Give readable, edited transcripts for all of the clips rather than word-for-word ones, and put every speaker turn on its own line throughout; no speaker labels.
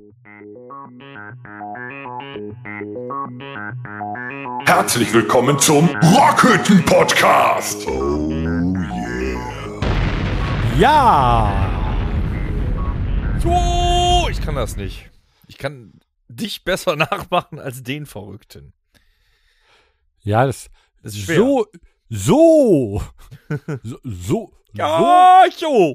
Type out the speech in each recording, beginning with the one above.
Herzlich willkommen zum Rockhütten-Podcast. Oh yeah.
Ja!
So, ich kann das nicht. Ich kann dich besser nachmachen als den Verrückten.
Ja, das
ist schwer.
So.
Ja, so.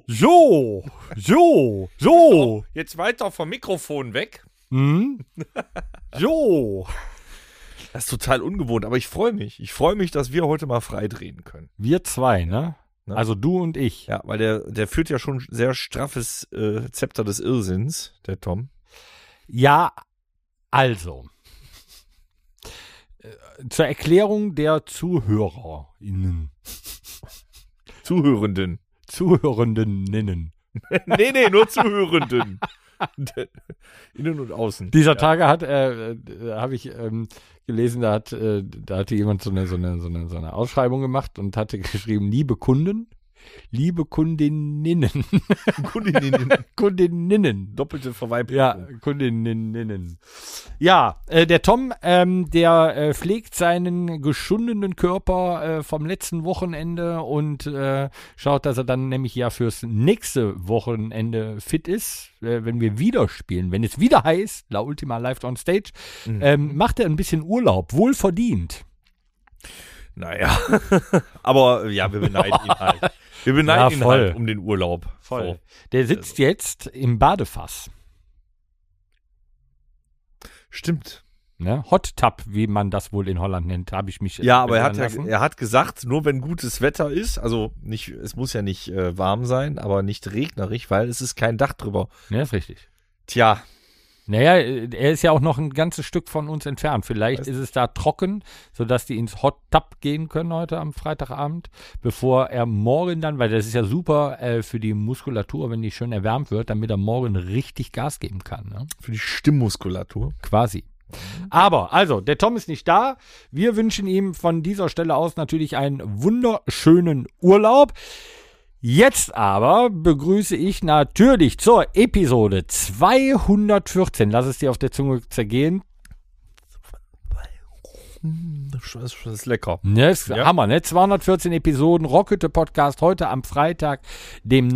So.
Jetzt weiter vom Mikrofon weg.
Hm? So.
Das ist total ungewohnt, aber ich freue mich. Ich freue mich, dass wir heute mal frei drehen können.
Wir zwei, ne? Also du und ich.
Ja, weil der führt ja schon sehr straffes Zepter des Irrsinns, der Tom.
Ja, also. Zur Erklärung der ZuhörerInnen. Zuhörendeninnen.
Nee, nur Zuhörenden. Innen und außen.
Dieser Tage habe ich gelesen, da hatte jemand so eine Ausschreibung gemacht und hatte geschrieben, liebe Kunden, liebe Kundinnen. Kundinnen.
Doppelte Verweiblichung.
Ja, Kundinnen. Ja, der Tom, der pflegt seinen geschundenen Körper vom letzten Wochenende und schaut, dass er dann nämlich ja fürs nächste Wochenende fit ist, wenn wir wieder spielen. Wenn es wieder heißt, La Ultima Live on Stage, macht er ein bisschen Urlaub, wohlverdient.
Naja, aber ja, wir beneiden ihn halt. Wir beneiden ihn halt um den Urlaub.
Voll.
So.
Der sitzt jetzt im Badefass.
Stimmt.
Ne? Hot Tub, wie man das wohl in Holland nennt, habe ich mich.
Ja, aber er hat gesagt, nur wenn gutes Wetter ist, also nicht, es muss ja nicht warm sein, aber nicht regnerisch, weil es ist kein Dach drüber.
Ja, ist richtig.
Tja.
Naja, er ist ja auch noch ein ganzes Stück von uns entfernt. Vielleicht ist es da trocken, sodass die ins Hot Tub gehen können heute am Freitagabend, bevor er morgen dann, weil das ist ja super für die Muskulatur, wenn die schön erwärmt wird, damit er morgen richtig Gas geben kann. Ne?
Für die Stimmmuskulatur.
Quasi. Aber, also, der Tom ist nicht da. Wir wünschen ihm von dieser Stelle aus natürlich einen wunderschönen Urlaub. Jetzt aber begrüße ich natürlich zur Episode 214. Lass es dir auf der Zunge zergehen.
Das ist lecker.
Ne, ist Hammer, ne? 214 Episoden, Rockhütte Podcast, heute am Freitag, dem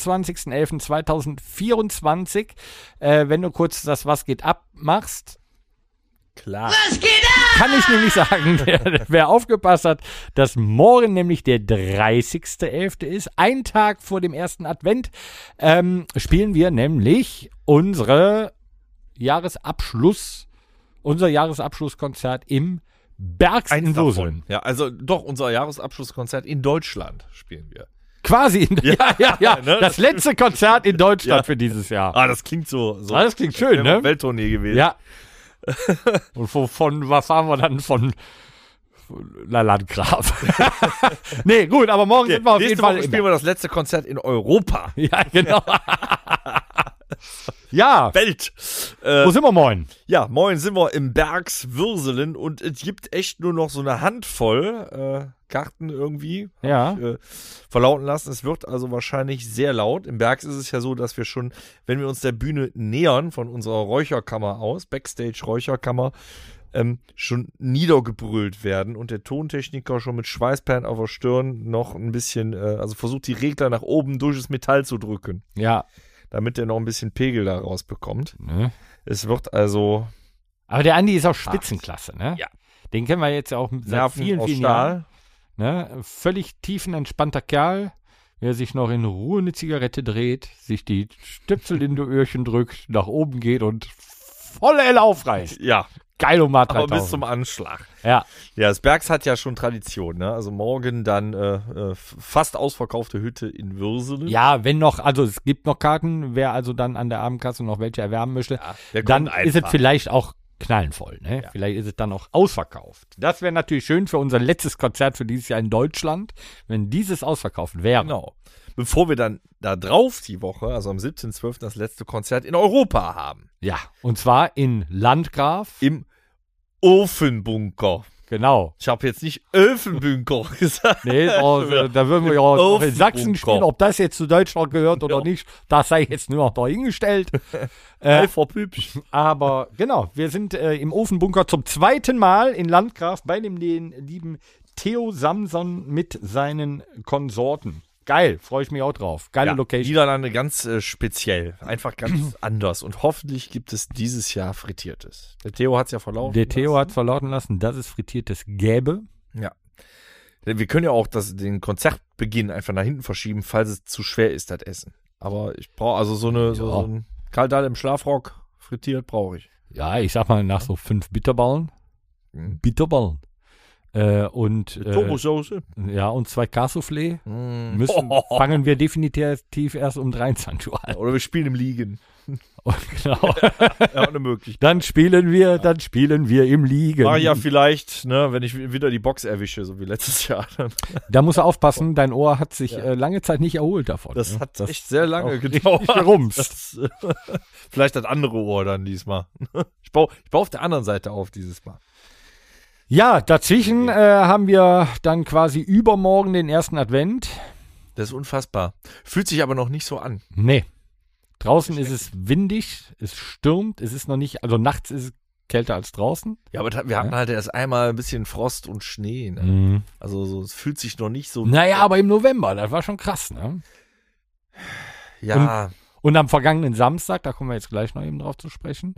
29.11.2024. Wenn du kurz das Was geht ab machst.
Klar.
Was geht ab?
Kann ich nämlich sagen, wer aufgepasst hat, dass morgen nämlich der 30.11. ist, ein Tag vor dem ersten Advent, spielen wir nämlich unser Jahresabschlusskonzert im Bergs in Würselen.
Ja, also doch, unser Jahresabschlusskonzert in Deutschland spielen wir.
Quasi, ja.
Ne?
Das letzte Konzert in Deutschland für dieses Jahr.
Ah, das klingt so.
Das klingt schön, ne?
Welttournee gewesen.
Ja. Und was fahren wir dann von Landgraf? Nee, gut, aber morgen sind wir auf jeden Fall.
Spielen wir das letzte Konzert in Europa.
Ja, genau. Ja.
Welt.
Wo sind wir moin?
Ja, moin sind wir im Bergs Würselen und es gibt echt nur noch so eine Handvoll Karten irgendwie.
Ja.
Verlauten lassen. Es wird also wahrscheinlich sehr laut. Im Bergs ist es ja so, dass wir schon, wenn wir uns der Bühne nähern von unserer Räucherkammer aus, Backstage-Räucherkammer, schon niedergebrüllt werden und der Tontechniker schon mit Schweißperlen auf der Stirn noch ein bisschen, also versucht die Regler nach oben durch das Metall zu drücken.
Ja.
Damit der noch ein bisschen Pegel da rausbekommt.
Ne?
Es wird also.
Aber der Andi ist auch Spitzenklasse, ne?
Ja.
Den kennen wir jetzt auch seit
Nerven
vielen
aus
Jahren. Ne? Völlig tiefenentspannter Kerl, der sich noch in Ruhe eine Zigarette dreht, sich die Stöpsel in die Öhrchen drückt, nach oben geht und voll hell aufreißt.
Ja.
Geil, um mal 3000.
Aber bis zum Anschlag.
Ja.
Ja, das Bergs hat ja schon Tradition, ne? Also morgen dann fast ausverkaufte Hütte in Würselen.
Ja, wenn noch, also es gibt noch Karten, wer also dann an der Abendkasse noch welche erwerben möchte, dann ist es vielleicht auch knallenvoll, ne? Ja. Vielleicht ist es dann auch ausverkauft. Das wäre natürlich schön für unser letztes Konzert für dieses Jahr in Deutschland, wenn dieses ausverkauft wäre.
Genau. Bevor wir dann da drauf die Woche, also am 17.12. das letzte Konzert in Europa haben.
Ja, und zwar in Landgraf.
Im Ofenbunker.
Genau.
Ich habe jetzt nicht Elfenbühnkoch gesagt.
Nee, da würden wir ja auch in Sachsen spielen. Ob das jetzt zu Deutschland gehört oder nicht, das sei jetzt nur noch dahingestellt.
Frau Pübsch.
Aber genau, wir sind im Ofenbunker zum zweiten Mal in Landgraf bei dem lieben Theo Samson mit seinen Konsorten. Geil, freue ich mich auch drauf. Geile Location.
Niederlande ganz speziell. Einfach ganz anders. Und hoffentlich gibt es dieses Jahr Frittiertes. Der Theo hat es ja verlauten
Der Theo hat verlauten lassen, dass es Frittiertes gäbe.
Ja. Wir können ja auch den Konzertbeginn einfach nach hinten verschieben, falls es zu schwer ist, das Essen. Aber ich brauche also so ein Kaldal im Schlafrock frittiert brauche ich.
Ja, ich sag mal nach so 5 Bitterballen. Bitterballen. Und
Tomasoße.
Ja, und 2 Cassoufflé fangen wir definitiv erst um 23 Uhr an.
Oder wir spielen im Liegen.
Genau.
Ja, eine Möglichkeit.
Dann spielen wir im Liegen.
Mach ja vielleicht, ne, wenn ich wieder die Box erwische, so wie letztes Jahr.
Da musst du aufpassen, dein Ohr hat sich lange Zeit nicht erholt davon.
Das hat echt sehr lange gedauert.
Gerumst.
Vielleicht das andere Ohr dann diesmal. Ich baue auf der anderen Seite auf dieses Mal.
Ja, dazwischen haben wir dann quasi übermorgen den ersten Advent.
Das ist unfassbar. Fühlt sich aber noch nicht so an.
Nee. Draußen ist es windig, es stürmt, es ist noch nicht, also nachts ist es kälter als draußen.
Ja, aber wir hatten halt erst einmal ein bisschen Frost und Schnee. Ne?
Mhm.
Also so, es fühlt sich noch nicht so.
Naja, aber im November, das war schon krass, ne?
Ja.
Und am vergangenen Samstag, da kommen wir jetzt gleich noch eben drauf zu sprechen,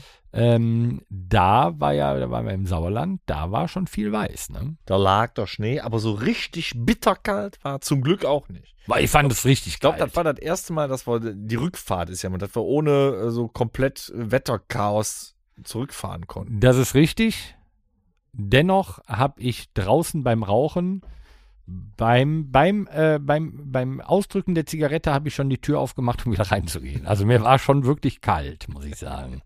da waren wir im Sauerland, da war schon viel weiß, ne?
Da lag der Schnee, aber so richtig bitterkalt war zum Glück auch nicht.
Weil ich fand es richtig geil.
Ich glaube, das war das erste Mal, dass wir, die Rückfahrt ist ja mal, dass wir ohne so komplett Wetterchaos zurückfahren konnten.
Das ist richtig. Dennoch habe ich draußen beim Rauchen, beim Ausdrücken der Zigarette habe ich schon die Tür aufgemacht, um wieder reinzugehen. Also mir war schon wirklich kalt, muss ich sagen.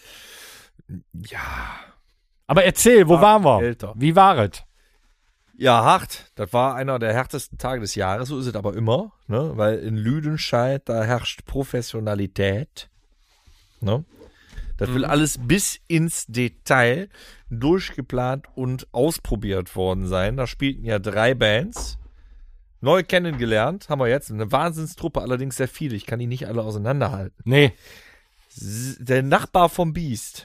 Ja.
Aber erzähl, wo waren wir?
Älter.
Wie war es?
Ja, hart. Das war einer der härtesten Tage des Jahres, so ist es aber immer, ne? Weil in Lüdenscheid, da herrscht Professionalität. Ne? Das will alles bis ins Detail durchgeplant und ausprobiert worden sein. Da spielten ja 3 Bands. Neu kennengelernt haben wir jetzt. Eine Wahnsinnstruppe, allerdings sehr viele. Ich kann die nicht alle auseinanderhalten.
Nee.
Der Nachbar vom Beast.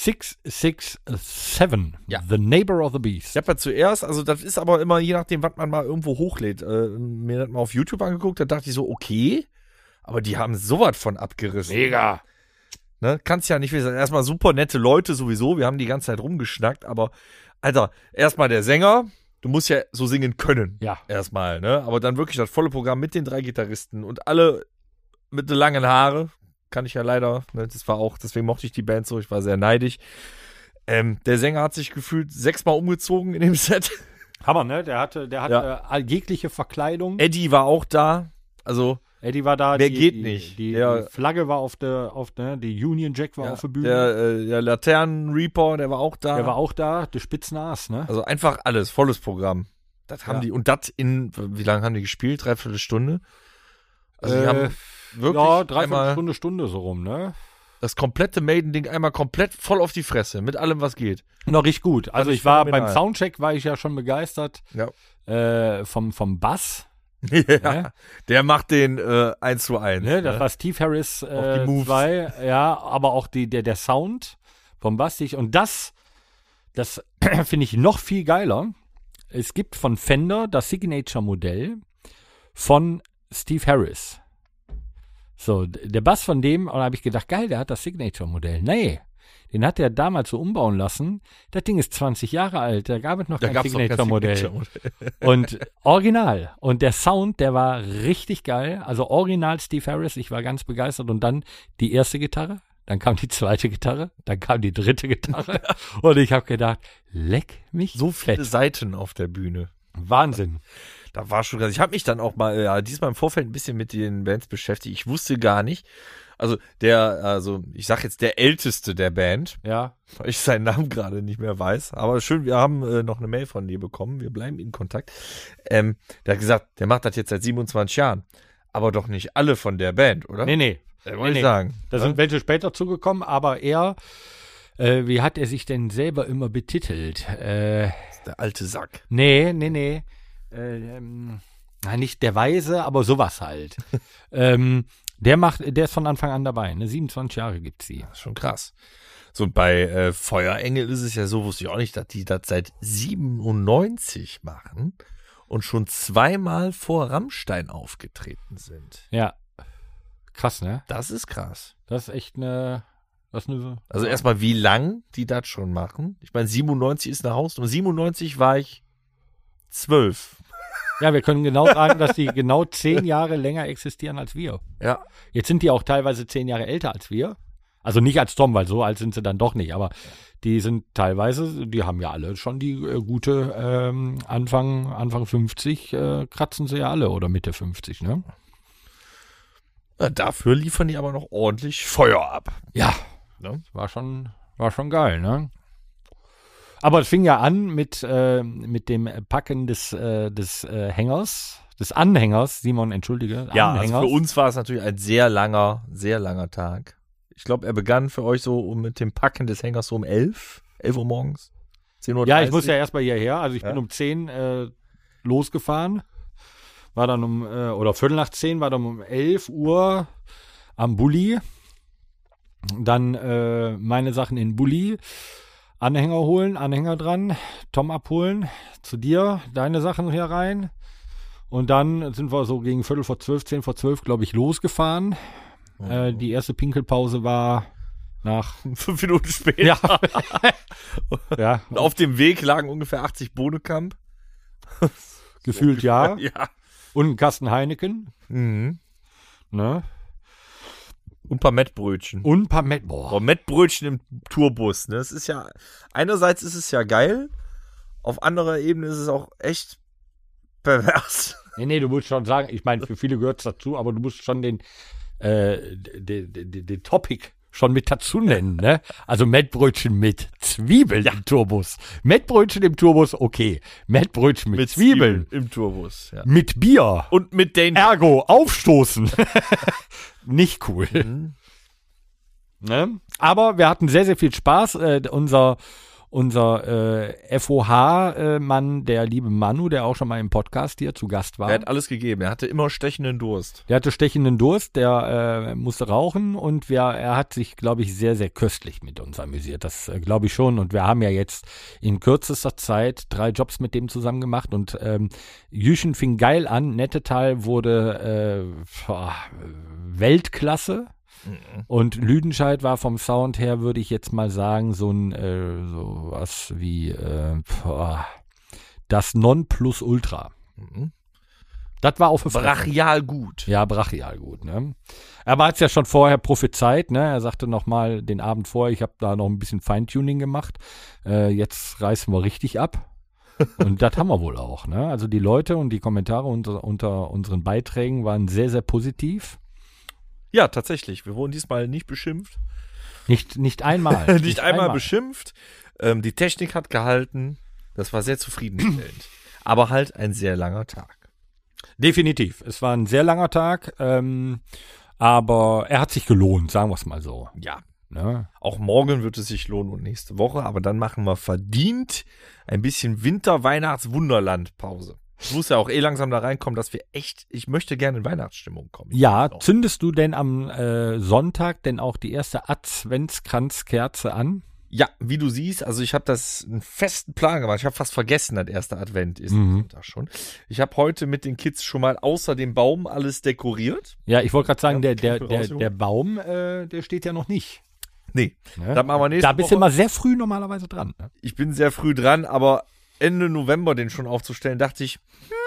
667.
Ja.
The Neighbor of the Beast.
Ich habe ja zuerst, also das ist aber immer je nachdem, was man mal irgendwo hochlädt. Mir das mal auf YouTube angeguckt, da dachte ich so, okay. Aber die haben sowas von abgerissen.
Mega.
Ne, kannst ja nicht wissen. Erstmal super nette Leute sowieso. Wir haben die ganze Zeit rumgeschnackt, aber Alter, erstmal der Sänger. Du musst ja so singen können.
Ja.
Erstmal, ne? Aber dann wirklich das volle Programm mit den 3 Gitarristen und alle mit den langen Haare. Kann ich ja leider, ne? Das war auch, deswegen mochte ich die Band so. Ich war sehr neidisch. Der Sänger hat sich gefühlt 6-mal umgezogen in dem Set.
Hammer, ne? Der hatte jegliche Verkleidung.
Eddie war auch da. Also,
Eddie war da.
Wer geht nicht?
Die
Der-
Flagge war die Union Jack war auf der Bühne.
der Laternen-Reaper, der war auch da.
Der war auch da, der Spitznass, ne?
Also einfach alles, volles Programm. Das haben
Ja.
die, und das wie lange haben die gespielt? 3/4 Stunde? Also die haben wirklich
Ja, 3/4
einmal
Stunde so rum, ne?
das komplette Maiden-Ding einmal komplett voll auf die Fresse, mit allem, was geht.
Noch richtig gut. Also
ich
ich war
phänomenal.
beim Soundcheck, war ich ja schon begeistert
Ja.
vom Bass.
Ja, der macht den 1:1.
Ne? Das war Steve Harris
die Moves.
2, ja, aber auch der Sound vom Bass. Und das finde ich noch viel geiler. Es gibt von Fender das Signature-Modell von Steve Harris. So, der Bass von dem, und da habe ich gedacht, geil, der hat das Signature-Modell. Nee, den hat er damals so umbauen lassen. Das Ding ist 20 Jahre alt, da gab es noch
Da
kein
gab's noch kein
Signature-Modell.
Signature-Modell.
Und original. Und der Sound, der war richtig geil. Also original Steve Harris, ich war ganz begeistert. Und dann die erste Gitarre, dann kam die zweite Gitarre, dann kam die dritte Gitarre. Und ich habe gedacht, leck mich
So viele
fett.
Seiten auf der Bühne.
Wahnsinn.
Da war schon krass. Ich habe mich dann auch mal, diesmal im Vorfeld ein bisschen mit den Bands beschäftigt. Ich wusste gar nicht. Ich sag jetzt der Älteste der Band,
Ja.
weil ich seinen Namen gerade nicht mehr weiß. Aber schön, wir haben noch eine Mail von dir bekommen. Wir bleiben in Kontakt. Der hat gesagt, der macht das jetzt seit 27 Jahren. Aber doch nicht alle von der Band, oder?
Nee.
Wollte ich sagen.
Da sind welche später zugekommen, aber er Wie hat er sich denn selber immer betitelt?
Der alte Sack.
Nee. Nicht der Weise, aber sowas halt. Der ist von Anfang an dabei. Ne? 27 Jahre gibt's sie.
Das ist schon krass. So, und bei Feuerengel ist es ja so, wusste ich auch nicht, dass die das seit 97 machen und schon 2-mal vor Rammstein aufgetreten sind.
Ja. Krass, ne?
Das ist krass.
Das ist echt eine.
Also erstmal, wie lang die das schon machen. Ich meine, 97 ist eine Hausnummer. 97 war ich 12.
Ja, wir können genau sagen, dass die genau 10 Jahre länger existieren als wir.
Ja.
Jetzt sind die auch teilweise 10 Jahre älter als wir. Also nicht als Tom, weil so alt sind sie dann doch nicht. Aber die sind teilweise, die haben ja alle schon die gute Anfang 50 kratzen sie ja alle oder Mitte 50, ne?
Ja, dafür liefern die aber noch ordentlich Feuer ab.
Ja,
Ne?
war schon geil, ne? Aber es fing ja an mit dem Packen des Hängers, des Anhängers, Simon, entschuldige.
Ja, also
Anhängers.
für uns war es natürlich ein sehr langer Tag. Ich glaube, er begann für euch so mit dem Packen des Hängers so um 11 Uhr morgens. 10:30 Uhr.
Ja, ich muss ja erstmal hierher. Also ich
Ja.
bin um 10 losgefahren. War dann oder 10:15, war dann um 11 Uhr am Bulli. Dann meine Sachen in den Bulli. Anhänger holen, Anhänger dran, Tom abholen, zu dir, deine Sachen hier rein. Und dann sind wir so gegen 11:45, 10:45, glaube ich, losgefahren. Die erste Pinkelpause war nach
5 Minuten später.
Ja. Ja,
Und auf dem Weg lagen ungefähr 80 Bohnekamp.
gefühlt ja.
Ja.
Und ein Kasten Heineken.
Mhm.
Ne?
Und ein paar Mettbrötchen.
Und ein paar Boah.
Boah, Mettbrötchen im Tourbus. Ne? Es ist ja, einerseits ist es ja geil, auf anderer Ebene ist es auch echt pervers.
Nee, du musst schon sagen, ich meine, für viele gehört es dazu, aber du musst schon den Topic schon mit dazu nennen, ne? Also Mettbrötchen mit Zwiebeln im Tourbus. Mettbrötchen im Tourbus, okay. Mettbrötchen mit Zwiebeln.
im Tourbus. Ja.
Mit Bier.
Und mit den
Ergo, aufstoßen. Nicht cool.
Mhm.
Ne? Aber wir hatten sehr, sehr viel Spaß. Unser FOH-Mann, der liebe Manu, der auch schon mal im Podcast hier zu Gast war.
Er hat alles gegeben. Er hatte immer stechenden Durst.
Der hatte stechenden Durst, der musste rauchen und er hat sich, glaube ich, sehr, sehr köstlich mit uns amüsiert. Das glaube ich schon. Und wir haben ja jetzt in kürzester Zeit 3 Jobs mit dem zusammen gemacht und Jüchen fing geil an. Nettetal wurde Weltklasse. Und Lüdenscheid war vom Sound her, würde ich jetzt mal sagen, so was wie das Nonplusultra.
Mhm.
Das war auch für
Brachial gut.
Ja, brachial gut. Ne? Er hat es ja schon vorher prophezeit. Ne? Er sagte noch mal den Abend vorher, ich habe da noch ein bisschen Feintuning gemacht. Jetzt reißen wir richtig ab. Und das haben wir wohl auch. Ne? Also die Leute und die Kommentare unter unseren Beiträgen waren sehr, sehr positiv.
Ja, tatsächlich. Wir wurden diesmal nicht beschimpft.
Nicht einmal.
nicht einmal beschimpft. Die Technik hat gehalten. Das war sehr zufriedenstellend. Aber halt ein sehr langer Tag.
Definitiv. Es war ein sehr langer Tag. Aber er hat sich gelohnt, sagen wir es mal so.
Ja.
Ne?
Auch morgen wird es sich lohnen und nächste Woche. Aber dann machen wir verdient ein bisschen Winter-Weihnachts-Wunderland-Pause. Es muss ja auch langsam da reinkommen, dass wir ich möchte gerne in Weihnachtsstimmung kommen.
Ja, zündest du denn am Sonntag denn auch die erste Adventskranzkerze an?
Ja, wie du siehst, also ich habe das einen festen Plan gemacht. Ich habe fast vergessen, dass erster Advent ist am Sonntag schon. Ich habe heute mit den Kids schon mal außer dem Baum alles dekoriert.
Ja, ich wollte gerade sagen,
Ja,
der Baum, der steht ja noch nicht.
Nee,
Ne?
das machen wir nächste
Da bist
Woche.
du immer sehr früh normalerweise dran. Ne?
Ich bin sehr früh dran, aber Ende November den schon aufzustellen, dachte ich,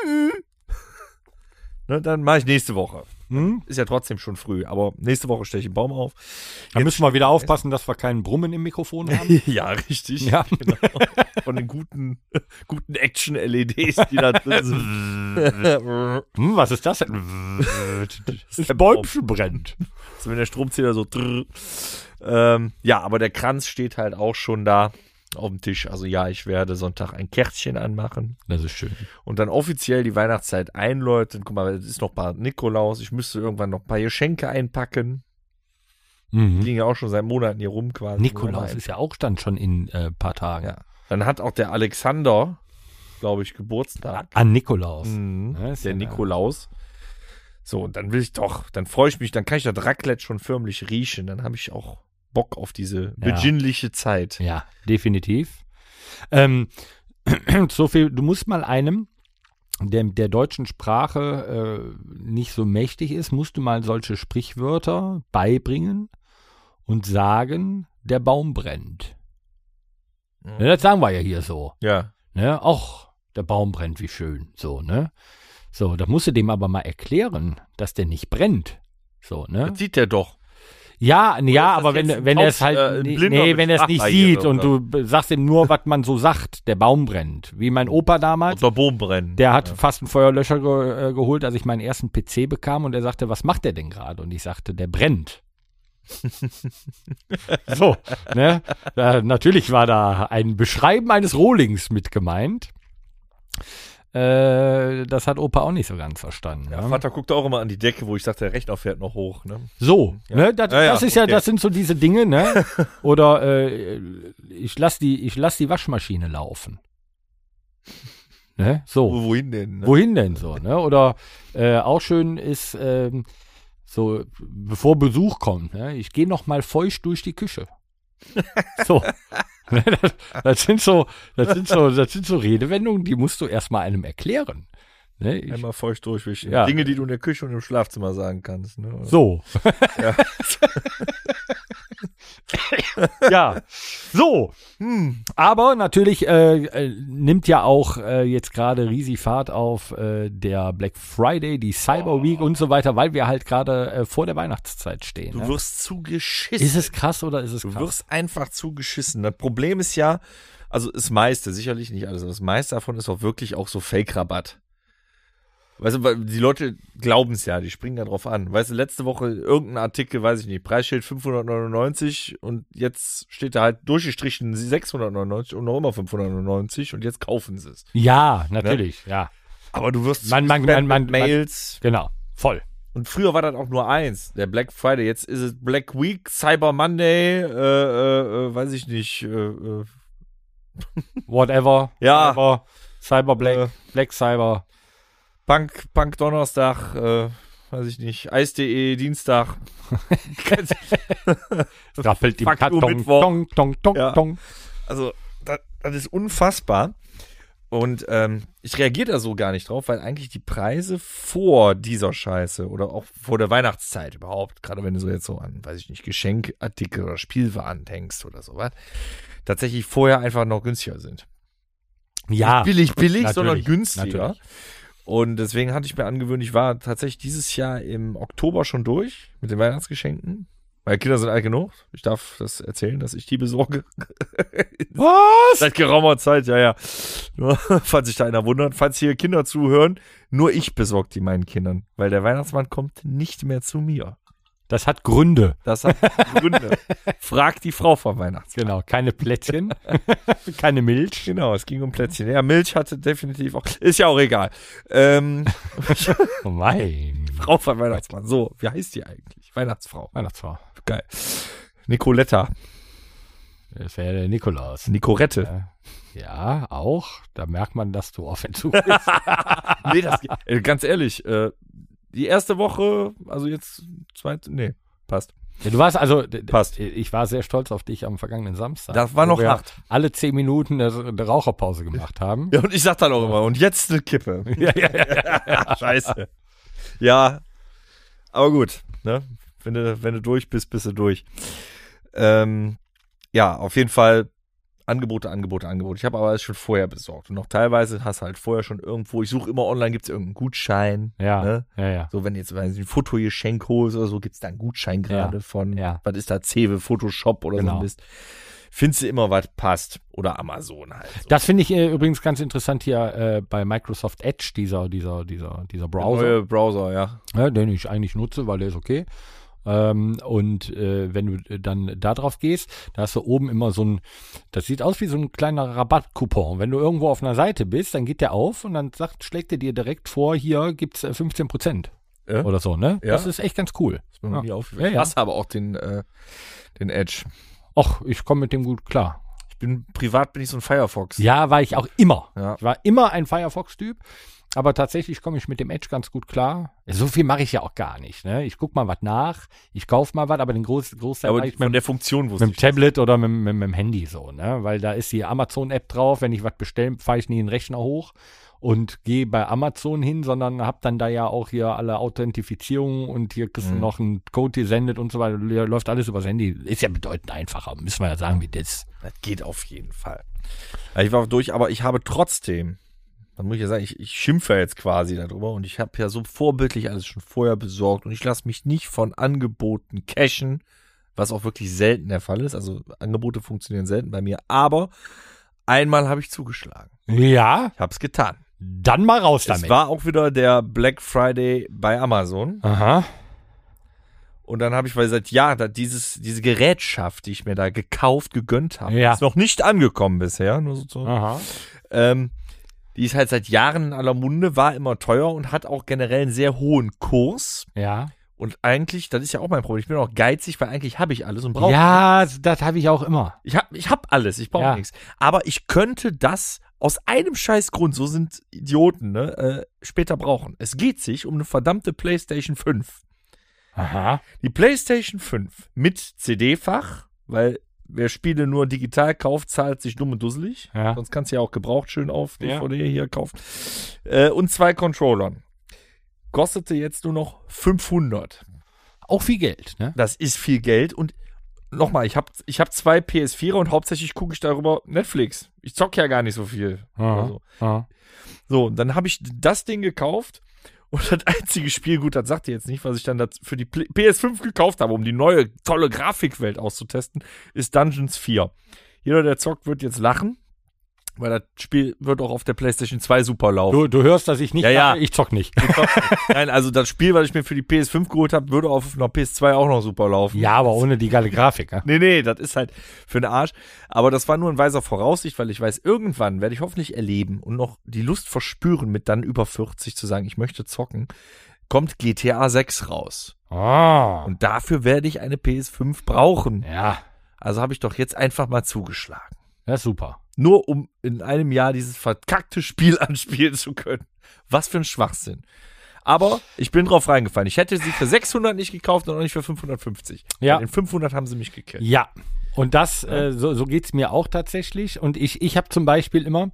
ne, dann mache ich nächste Woche. Ist ja trotzdem schon früh, aber nächste Woche stelle ich den Baum auf.
Da müssen wir wieder aufpassen, dass wir keinen Brummen im Mikrofon haben.
Ja, richtig.
Ja.
Genau. Von den guten Action-LEDs, die da drin sind.
Was ist das denn? Das
der
Bäumchen brennt.
So, wenn der Stromzähler so ja, aber der Kranz steht halt auch schon da auf dem Tisch. Also ja, ich werde Sonntag ein Kerzchen anmachen
Das ist schön.
und dann offiziell die Weihnachtszeit einläuten. Guck mal, es ist noch ein paar Nikolaus. Ich müsste irgendwann noch ein paar Geschenke einpacken. Die liegen ja auch schon seit Monaten hier rum quasi.
Nikolaus ist ja auch dann schon in ein paar Tagen.
Ja. Dann hat auch der Alexander, glaube ich, Geburtstag.
An Nikolaus.
Der
ist ja
Nikolaus. So, und dann dann freue ich mich, dann kann ich das Raclette schon förmlich riechen. Dann habe ich auch Bock auf diese besinnliche Zeit.
Ja, definitiv. So viel, du musst mal einem, der deutschen Sprache nicht so mächtig ist, musst du mal solche Sprichwörter beibringen und sagen, der Baum brennt. Ja, das sagen wir ja hier so.
Ja.
Ne? Auch der Baum brennt, wie schön. So, ne? So, da musst du dem aber mal erklären, dass der nicht brennt. So, ne?
Das sieht der doch.
Ja,
das
aber wenn
jetzt
er
ein
es halt,
ein Blinder
wenn er es nicht
Betrachter
sieht
hier,
und du sagst ihm nur, was man so sagt, der Baum brennt. Wie mein Opa damals,
Der Baum brennen.
der hat fast einen Feuerlöscher geholt, als ich meinen ersten PC bekam und er sagte, was macht der denn gerade? Und ich sagte, der brennt. So, ne? Natürlich war da ein Beschreiben eines Rohlings mit gemeint. Das hat Opa auch nicht so ganz verstanden.
Ja,
Ja.
Vater guckt auch immer an die Decke, wo ich sagte, der Rechner fährt noch hoch. Ne?
So, ne? Das ist ja,
okay.
das sind so diese Dinge, ne? Oder ich lass die Waschmaschine laufen. Ne? So.
Wohin denn? Ne?
Wohin denn so, ne? Oder auch schön ist, so, bevor Besuch kommt, ne? Ich gehe noch mal feucht durch die Küche. So. Ne, das sind so Redewendungen, die musst du erstmal einem erklären. Ne?
Einmal feucht durchwischen.
Ja.
Dinge, die du in der Küche und im Schlafzimmer sagen kannst. Ne?
So.
Ja.
Ja, so. Aber natürlich nimmt ja auch jetzt gerade riesig Fahrt auf der Black Friday, die Cyber Week und so weiter, weil wir halt gerade vor der Weihnachtszeit stehen.
Du
Ne?
wirst zugeschissen.
Ist es krass oder ist es krass?
Du wirst einfach zugeschissen. Das Problem ist ja, also das meiste, sicherlich nicht alles, aber das meiste davon ist auch wirklich auch so Fake-Rabatt. Weißt du, weil die Leute glauben es ja, die springen da drauf an. Weißt du, letzte Woche irgendein Artikel, weiß ich nicht, Preisschild 599 und jetzt steht da halt durchgestrichen 699 und noch immer 599 und jetzt kaufen sie es.
Ja, natürlich, ja.
Aber du wirst
Man-
mit Mails.
Genau, voll.
Und früher war das auch nur eins, der Black Friday. Jetzt ist es Black Week, Cyber Monday, weiß ich nicht.
Whatever.
Ja.
Cyber Black, Black Cyber.
Punk Donnerstag, weiß ich nicht, Eis.de Dienstag.
Rappelt im
Faktur
Karton.
Mittwoch.
Tong, tong, tong,
Ja.
tong.
Also, das ist unfassbar. Und ich reagiere da so gar nicht drauf, weil eigentlich die Preise vor dieser Scheiße oder auch vor der Weihnachtszeit überhaupt, gerade wenn du so jetzt so an, weiß ich nicht, Geschenkartikel oder Spielwaren denkst oder sowas, tatsächlich vorher einfach noch günstiger sind.
Ja,
Nicht billig,
natürlich,
sondern günstiger.
natürlich.
Und deswegen hatte ich mir angewöhnt, ich war tatsächlich dieses Jahr im Oktober schon durch mit den Weihnachtsgeschenken. Meine Kinder sind alt genug. Ich darf das erzählen, dass ich die besorge.
Was?
Seit geraumer Zeit, ja. Nur, falls sich da einer wundert, falls hier Kinder zuhören, nur ich besorge die meinen Kindern. Weil der Weihnachtsmann kommt nicht mehr zu mir.
Das hat Gründe.
Das hat Gründe. Frag die Frau vom Weihnachtsmann.
Genau, keine Plätzchen, keine Milch.
Genau, es ging um Plätzchen. Ja, Milch hatte definitiv auch. Ist ja auch egal.
Oh mein.
Frau vom Weihnachtsmann. So, wie heißt die eigentlich? Weihnachtsfrau.
Weihnachtsfrau.
Geil. Nicoletta.
Das wäre der Nikolaus.
Nicorette.
Ja, auch. Da merkt man, dass du auf Entzug bist.
Nee, ganz ehrlich, die erste Woche, also jetzt passt.
Ja, du warst also,
Passt.
ich war sehr stolz auf dich am vergangenen Samstag.
Das war
wo
noch
wir
hart.
alle 10 Minuten eine Raucherpause gemacht haben.
Ja, und ich sag dann auch immer, und jetzt eine Kippe.
Ja.
Scheiße. Ja, aber gut, ne? Wenn du durch bist, bist du durch. Ja, auf jeden Fall Angebote. Ich habe aber alles schon vorher besorgt. Und noch teilweise hast du halt vorher schon irgendwo, ich suche immer online, gibt es irgendeinen Gutschein.
Ja,
Ne?
ja.
So, wenn jetzt ein Fotogeschenk holst oder so, gibt es da einen Gutschein gerade von,
ja.
was ist da, Cewe, Photoshop oder
Genau.
so ein Mist. Findest du immer, was passt. Oder Amazon halt. So.
Das finde ich übrigens ganz interessant hier bei Microsoft Edge, dieser Browser,
Neue Browser, ja.
den ich eigentlich nutze, weil der ist okay. Wenn du dann da drauf gehst, da hast du oben immer das sieht aus wie so ein kleiner Rabattcoupon. Wenn du irgendwo auf einer Seite bist, dann geht der auf und dann schlägt er dir direkt vor, hier gibt's 15%.
Ja.
oder so, ne?
Ja.
Das ist echt ganz cool.
Ist mir noch nie aufgefallen.
Ja,
Ich
ja.
hasse aber auch den Edge.
Och, ich komme mit dem gut klar.
Privat bin ich so ein Firefox.
Ja, war ich auch immer.
Ja.
Ich war immer ein Firefox-Typ. Aber tatsächlich komme ich mit dem Edge ganz gut klar. So viel mache ich ja auch gar nicht. Ne? Ich gucke mal was nach, ich kaufe mal was, aber den Großteil
Aber
mache ich
von der Funktion wusste
mit dem Tablet oder mit dem Handy so. Ne? Weil da ist die Amazon-App drauf. Wenn ich was bestelle, fahre ich nie den Rechner hoch und gehe bei Amazon hin, sondern habe dann da ja auch hier alle Authentifizierungen und hier kriegst du noch einen Code gesendet und so weiter. Läuft alles übers Handy. Ist ja bedeutend einfacher, müssen wir ja sagen, wie das.
Das geht auf jeden Fall. Ja, ich war durch, aber ich habe trotzdem, dann muss ich ja sagen, ich schimpfe jetzt quasi darüber und ich habe ja so vorbildlich alles schon vorher besorgt und ich lasse mich nicht von Angeboten cashen, was auch wirklich selten der Fall ist. Also Angebote funktionieren selten bei mir, aber einmal habe ich zugeschlagen.
Ja,
Ich habe es getan.
dann mal raus
Es
damit.
war auch wieder der Black Friday bei Amazon.
Aha.
Und dann habe ich, weil seit Jahren diese Gerätschaft, die ich mir da gegönnt habe,
Ja.
ist noch nicht angekommen bisher. Nur so.
Aha.
Die ist halt seit Jahren in aller Munde, war immer teuer und hat auch generell einen sehr hohen Kurs.
Ja.
Und eigentlich, das ist ja auch mein Problem, ich bin auch geizig, weil eigentlich habe ich alles und brauche
Ja, das habe ich auch immer.
Ich hab alles, ich brauche
Ja.
nichts. Aber ich könnte das aus einem Scheißgrund, so sind Idioten, ne, später brauchen. Es geht sich um eine verdammte PlayStation 5.
Aha.
Die PlayStation 5 mit CD-Fach, weil wer Spiele nur digital kauft, zahlt sich dumm und dusselig.
Ja.
Sonst kannst du ja auch gebraucht schön auf
Ja.
DVD hier kaufen. Und 2 Controllern. Kostete jetzt nur noch 500.
Auch viel Geld, ne?
Das ist viel Geld. Und nochmal, ich hab 2 PS4 und hauptsächlich gucke ich darüber Netflix. Ich zock ja gar nicht so viel.
Aha.
Also.
Aha.
So, und dann habe ich das Ding gekauft. Und das einzige Spiel, gut, das sagt ihr jetzt nicht, was ich dann für die PS5 gekauft habe, um die neue tolle Grafikwelt auszutesten, ist Dungeons 4. Jeder, der zockt, wird jetzt lachen, weil das Spiel wird auch auf der PlayStation 2 super laufen.
Du hörst, dass ich nicht
Ja, ja.
mache, ich zock nicht.
Nein, also das Spiel, was ich mir für die PS5 geholt habe, würde auf einer PS2 auch noch super laufen.
Ja, aber ohne die geile Grafik, ja?
Nee, das ist halt für den Arsch. Aber das war nur in weiser Voraussicht, weil ich weiß, irgendwann werde ich hoffentlich erleben und noch die Lust verspüren, mit dann über 40 zu sagen, ich möchte zocken, kommt GTA 6 raus.
Ah.
Und dafür werde ich eine PS5 brauchen.
Ja,
Also habe ich doch jetzt einfach mal zugeschlagen.
das ist super.
Nur um in einem Jahr dieses verkackte Spiel anspielen zu können. Was für ein Schwachsinn. Aber ich bin drauf reingefallen. Ich hätte sie für 600 nicht gekauft und auch nicht für 550.
Ja.
Bei den 500 haben sie mich gekillt.
Ja, und das, so geht's mir auch tatsächlich. Und ich habe zum Beispiel immer,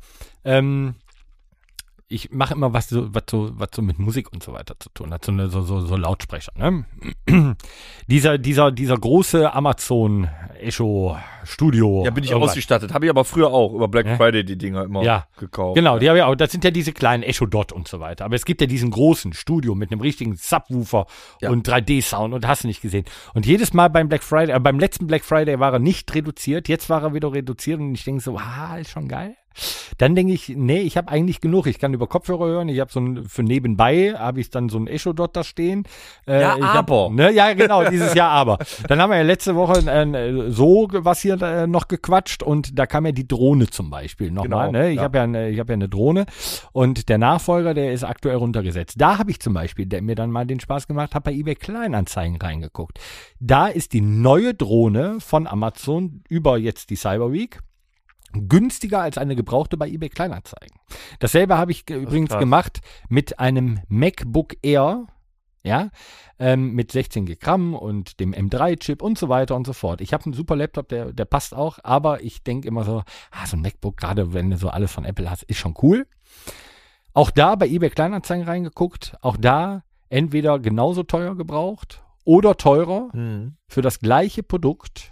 ich mache immer was so mit Musik und so weiter zu tun hat, so Lautsprecher, ne? dieser große Amazon Echo Studio.
Ja, bin ich
irgendwas.
ausgestattet. Habe ich aber früher auch über Black
Ja.
Friday die Dinger immer
Ja.
gekauft.
Genau, die habe ich auch. Das sind ja diese kleinen Echo Dot und so weiter. Aber es gibt ja diesen großen Studio mit einem richtigen Subwoofer
Ja.
und 3D-Sound und hast du nicht gesehen. Und jedes Mal beim beim letzten Black Friday war er nicht reduziert. Jetzt war er wieder reduziert und ich denke so, ist schon geil. Dann denke ich, nee, ich habe eigentlich genug. Ich kann über Kopfhörer hören. Ich habe für nebenbei, habe ich dann so ein Echo Dot da stehen.
Ja, aber.
Ja, genau, dieses Jahr aber. Dann haben wir ja letzte Woche so was hier noch gequatscht und da kam ja die Drohne zum Beispiel nochmal.
Genau,
Ne? Ich
ja.
habe ja eine Drohne und der Nachfolger, der ist aktuell runtergesetzt. Da habe ich zum Beispiel, der mir dann mal den Spaß gemacht, habe bei eBay Kleinanzeigen reingeguckt. Da ist die neue Drohne von Amazon über jetzt die Cyber Week günstiger als eine gebrauchte bei eBay Kleinanzeigen. Dasselbe habe ich übrigens
krass.
gemacht mit einem MacBook Air, ja, mit 16 Gramm und dem M3-Chip und so weiter und so fort. Ich habe einen super Laptop, der passt auch, aber ich denke immer so, so ein MacBook, gerade wenn du so alles von Apple hast, ist schon cool. Auch da bei eBay Kleinanzeigen reingeguckt, auch da entweder genauso teuer gebraucht oder teurer für das gleiche Produkt,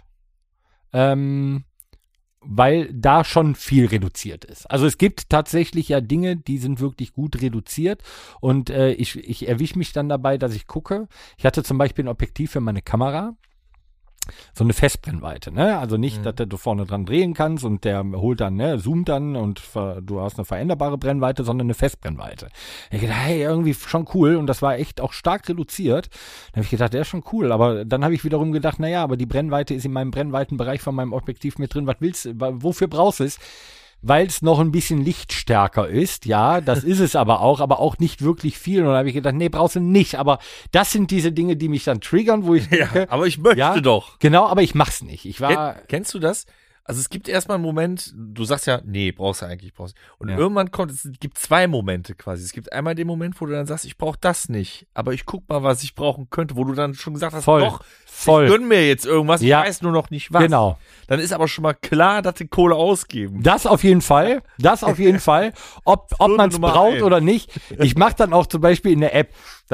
weil da schon viel reduziert ist. Also es gibt tatsächlich ja Dinge, die sind wirklich gut reduziert und ich erwische mich dann dabei, dass ich gucke. Ich hatte zum Beispiel ein Objektiv für meine Kamera, so eine Festbrennweite, ne? Also nicht, dass du vorne dran drehen kannst und der holt dann, ne, zoomt dann und du hast eine veränderbare Brennweite, sondern eine Festbrennweite. Ich gedacht, hey, irgendwie schon cool und das war echt auch stark reduziert. Dann habe ich gedacht, der ist schon cool, aber dann habe ich wiederum gedacht, naja, aber die Brennweite ist in meinem Brennweitenbereich von meinem Objektiv mit drin, was willst du, wofür brauchst du es? weil es noch ein bisschen lichtstärker ist. Ja, das ist es aber auch nicht wirklich viel. Und da habe ich gedacht, nee, brauchst du nicht. Aber das sind diese Dinge, die mich dann triggern, wo ich denke,
aber ich möchte doch.
Genau, aber ich mach's nicht.
Kennst du das? Also es gibt erstmal einen Moment, du sagst ja, nee, brauchst du eigentlich, Und irgendwann es gibt 2 Momente quasi. Es gibt einmal den Moment, wo du dann sagst, ich brauche das nicht, aber ich guck mal, was ich brauchen könnte, wo du dann schon gesagt hast,
voll.
ich gönn mir jetzt irgendwas, ich weiß nur noch nicht was.
Genau.
Dann ist aber schon mal klar, dass die Kohle ausgeben.
Das auf jeden Fall. Ob man es braucht oder nicht. Ich mache dann auch zum Beispiel in der App,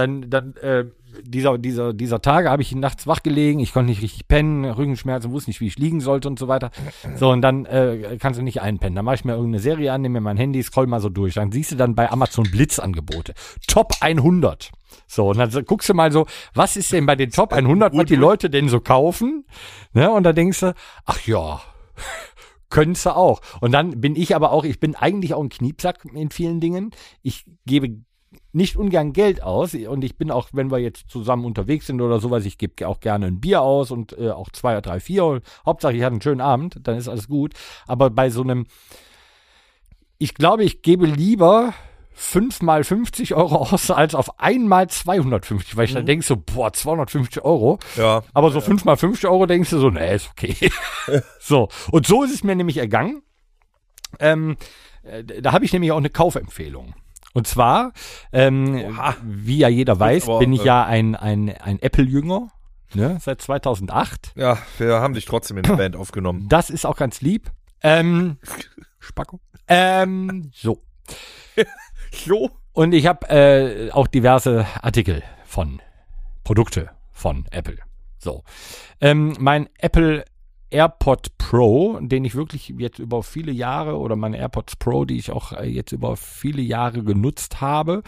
dieser Tage habe ich nachts wach gelegen, ich konnte nicht richtig pennen, Rückenschmerzen, wusste nicht, wie ich liegen sollte und so weiter. So, und dann kannst du nicht einpennen. Dann mache ich mir irgendeine Serie an, nehme mir mein Handy, scroll mal so durch. Dann siehst du dann bei Amazon Blitzangebote. Top 100. So, und dann guckst du mal so, was ist denn bei den Top 100, was die Leute denn so kaufen? Ne? Und dann denkst du, ach ja, könntest du auch. Und dann bin ich eigentlich auch ein Kniepsack in vielen Dingen. Ich gebe nicht ungern Geld aus und ich bin auch, wenn wir jetzt zusammen unterwegs sind oder sowas, ich gebe auch gerne ein Bier aus und auch 2, 3, 4 und Hauptsache ich hatte einen schönen Abend, dann ist alles gut. Aber bei so einem, ich glaube, ich gebe lieber 5 mal 50 Euro aus, als auf einmal 250, weil ich dann denke so, 250 Euro.
Ja.
Aber so 5 mal 50 Euro denkst du so, nee, ist okay. So. Und so ist es mir nämlich ergangen. Da habe ich nämlich auch eine Kaufempfehlung. Und zwar, wie ja jeder weiß, bin ich ja ein Apple-Jünger, ne, seit 2008.
Ja, wir haben dich trotzdem in die Band aufgenommen.
Das ist auch ganz lieb. Spacko. So.
So.
Und ich habe auch diverse Produkte von Apple. So. Mein Apple AirPod Pro, den ich wirklich jetzt über viele Jahre, oder meine AirPods Pro, die ich auch jetzt über viele Jahre genutzt habe,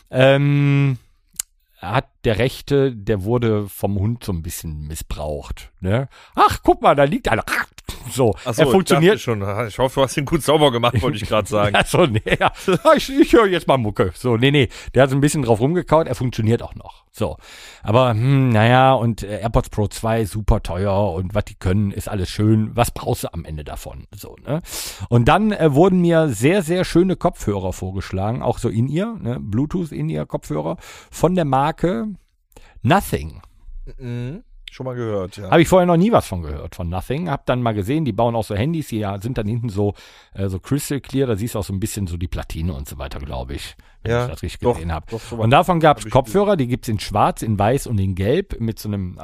hat der Rechte, der wurde vom Hund so ein bisschen missbraucht. Ne? Ach, guck mal, da liegt einer. So,
er
funktioniert
schon. Ich hoffe, du hast ihn gut sauber gemacht, wollte ich gerade sagen.
Also, nee, ja. Ich höre jetzt mal Mucke. So, nee, der hat so ein bisschen drauf rumgekaut, er funktioniert auch noch. So, aber naja, und AirPods Pro 2 super teuer und was die können, ist alles schön. Was brauchst du am Ende davon? So, ne? Und dann wurden mir sehr, sehr schöne Kopfhörer vorgeschlagen, auch so In-Ear, ne? Bluetooth In-Ear-Kopfhörer von der Marke Nothing.
Mhm. Schon mal gehört, ja.
Habe ich vorher noch nie was von gehört, von Nothing. Hab dann mal gesehen, die bauen auch so Handys, die sind dann hinten so crystal clear, da siehst du auch so ein bisschen so die Platine und so weiter, glaube ich, wenn ich das richtig gesehen habe. Und davon gab es Kopfhörer, die gibt's in schwarz, in weiß und in gelb, mit so einem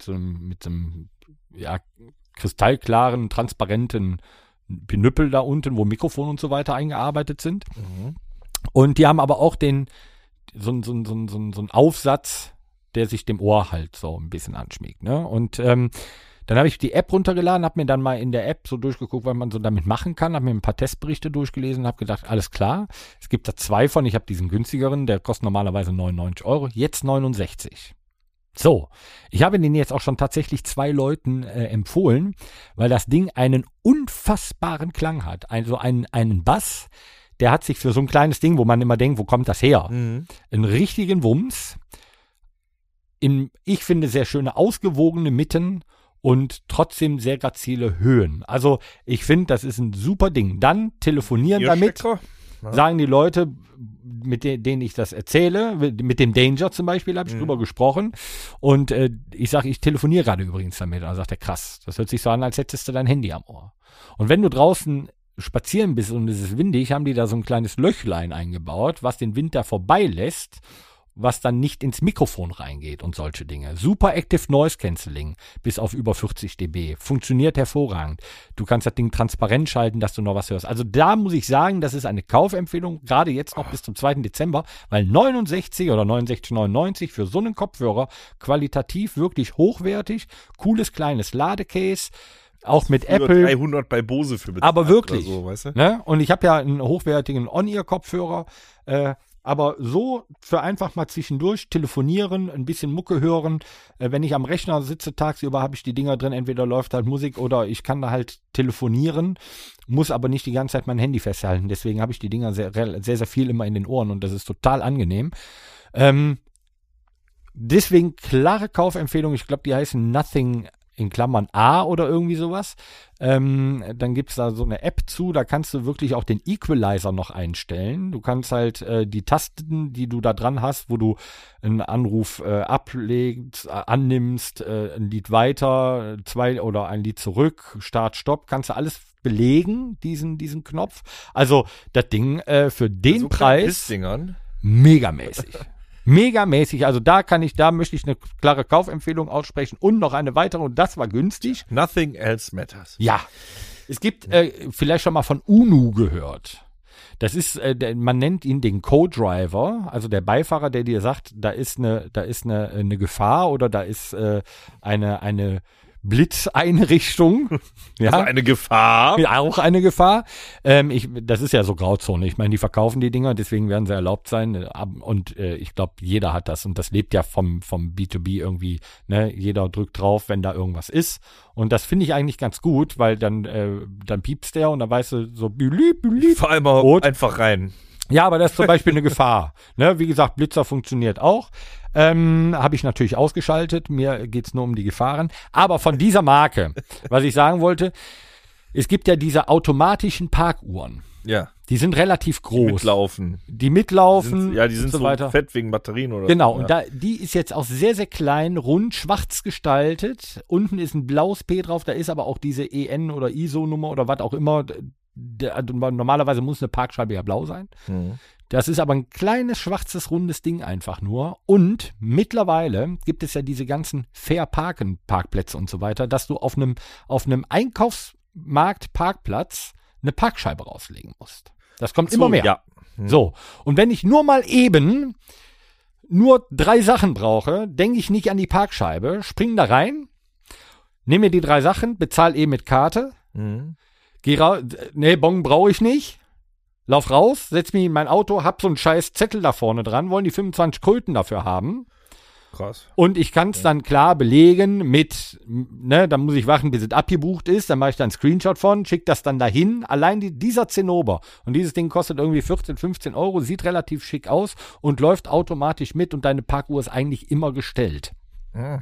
ja, kristallklaren, transparenten Pinüppel da unten, wo Mikrofon und so weiter eingearbeitet sind. Mhm. Und die haben aber auch so einen Aufsatz, der sich dem Ohr halt so ein bisschen anschmiegt, ne? Und dann habe ich die App runtergeladen, habe mir dann mal in der App so durchgeguckt, was man so damit machen kann, habe mir ein paar Testberichte durchgelesen, habe gedacht, alles klar, es gibt da 2 von, ich habe diesen günstigeren, der kostet normalerweise 99 Euro, jetzt 69. So, ich habe den jetzt auch schon tatsächlich 2 Leuten empfohlen, weil das Ding einen unfassbaren Klang hat, also einen Bass, der hat sich für so ein kleines Ding, wo man immer denkt, wo kommt das her? Mhm. Einen richtigen Wumms, ich finde, sehr schöne, ausgewogene Mitten und trotzdem sehr grazile Höhen. Also ich finde, das ist ein super Ding. Dann telefonieren damit, sagen die Leute, mit denen ich das erzähle, mit dem Danger zum Beispiel habe ich drüber gesprochen und ich sage, ich telefoniere gerade übrigens damit. Und dann sagt er, krass, das hört sich so an, als hättest du dein Handy am Ohr. Und wenn du draußen spazieren bist und es ist windig, haben die da so ein kleines Löchlein eingebaut, was den Wind da vorbeilässt, was dann nicht ins Mikrofon reingeht und solche Dinge. Super Active Noise Cancelling bis auf über 40 dB. Funktioniert hervorragend. Du kannst das Ding transparent schalten, dass du noch was hörst. Also da muss ich sagen, das ist eine Kaufempfehlung, gerade jetzt noch bis zum 2. Dezember, weil 69 oder 69,99 für so einen Kopfhörer qualitativ wirklich hochwertig, cooles kleines Ladecase, auch mit Apple.
300 bei Bose für bezahlt.
Aber wirklich.
So, weißt du?
Ne? Und ich habe ja einen hochwertigen On-Ear-Kopfhörer, aber so für einfach mal zwischendurch telefonieren, ein bisschen Mucke hören. Wenn ich am Rechner sitze tagsüber, habe ich die Dinger drin. Entweder läuft halt Musik oder ich kann da halt telefonieren, muss aber nicht die ganze Zeit mein Handy festhalten. Deswegen habe ich die Dinger sehr, sehr, sehr viel immer in den Ohren und das ist total angenehm. Deswegen klare Kaufempfehlung. Ich glaube, die heißen Nothing in Klammern A oder irgendwie sowas. Dann gibt es da so eine App zu, da kannst du wirklich auch den Equalizer noch einstellen. Du kannst halt die Tasten, die du da dran hast, wo du einen Anruf ablegst, annimmst, ein Lied weiter, 2 oder ein Lied zurück, Start, Stopp, kannst du alles belegen, diesen Knopf. Also das Ding für den
so
Preis
Dingern.
megamäßig. Megamäßig, also da möchte ich eine klare Kaufempfehlung aussprechen und noch eine weitere und das war günstig.
Nothing else matters.
Ja, es gibt vielleicht schon mal von UNU gehört. Das ist, man nennt ihn den Co-Driver, also der Beifahrer, der dir sagt, da ist eine Gefahr oder da ist eine Blitzeinrichtung. Ja,
Also eine Gefahr.
ja, auch eine Gefahr. Das ist ja so Grauzone. Ich meine, die verkaufen die Dinger, deswegen werden sie erlaubt sein. Und ich glaube, jeder hat das. Und das lebt ja vom B2B irgendwie. Ne? Jeder drückt drauf, wenn da irgendwas ist. Und das finde ich eigentlich ganz gut, weil dann piepst der und dann weißt du so büli.
Vor allem auch einfach rein.
Ja, aber das ist zum Beispiel eine Gefahr. Ne? Wie gesagt, Blitzer funktioniert auch. Habe ich natürlich ausgeschaltet. Mir geht's nur um die Gefahren. Aber von dieser Marke, was ich sagen wollte, es gibt ja diese automatischen Parkuhren.
Ja.
Die sind relativ groß. Die mitlaufen.
Die sind
und so weiter.
fett wegen Batterien oder
Genau,
so.
und die ist jetzt auch sehr, sehr klein, rund, schwarz gestaltet. Unten ist ein blaues P drauf, da ist aber auch diese EN- oder ISO-Nummer oder was auch immer. Normalerweise muss eine Parkscheibe ja blau sein.
Mhm.
Das ist aber ein kleines, schwarzes, rundes Ding einfach nur. Und mittlerweile gibt es ja diese ganzen Fair-Parken-Parkplätze und so weiter, dass du auf einem Einkaufsmarkt-Parkplatz eine Parkscheibe rauslegen musst. Das kommt immer mehr.
Ja.
So, und wenn ich nur mal eben nur 3 Sachen brauche, denke ich nicht an die Parkscheibe, spring da rein, nehme mir die 3 Sachen, bezahle eben mit Karte, geh raus, nee, Bon brauche ich nicht, lauf raus, setz mich in mein Auto, hab so einen scheiß Zettel da vorne dran, wollen die 25 Kröten dafür haben.
Krass.
Und ich kann es dann klar belegen mit, ne, dann muss ich warten, bis es abgebucht ist, dann mache ich da einen Screenshot von, schicke das dann dahin. Allein dieser Zinnober. Und dieses Ding kostet irgendwie 14, 15 Euro, sieht relativ schick aus und läuft automatisch mit und deine Parkuhr ist eigentlich immer gestellt.
Mhm.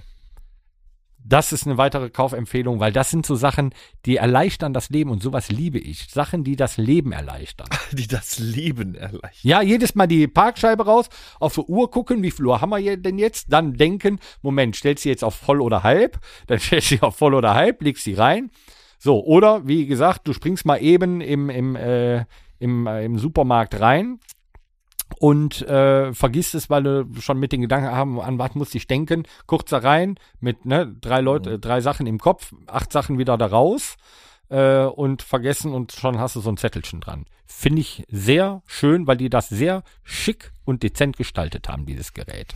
Das ist eine weitere Kaufempfehlung, weil das sind so Sachen, die erleichtern das Leben und sowas liebe ich. Sachen, die das Leben erleichtern.
Die das Leben erleichtern.
Ja, jedes Mal die Parkscheibe raus, auf die Uhr gucken, wie viel Uhr haben wir denn jetzt? Dann denken, Moment, stellst du jetzt auf voll oder halb? Dann stellst du sie auf voll oder halb, legst sie rein. So, oder wie gesagt, du springst mal eben im Supermarkt rein und vergisst es, weil du schon mit den Gedanken haben, an was musst ich denken, kurz da rein, mit 3 Sachen im Kopf, 8 Sachen wieder da raus und vergessen und schon hast du so ein Zettelchen dran. Finde ich sehr schön, weil die das sehr schick und dezent gestaltet haben, dieses Gerät.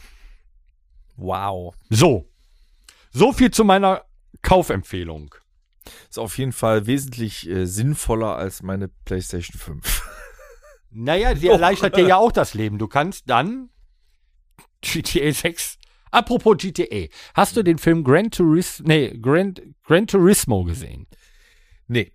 Wow.
So viel zu meiner Kaufempfehlung.
Ist auf jeden Fall wesentlich sinnvoller als meine PlayStation 5.
Naja, sie erleichtert dir ja auch das Leben. Du kannst dann GTA 6. Apropos GTA. Hast du den Film Gran Turismo gesehen?
Nee.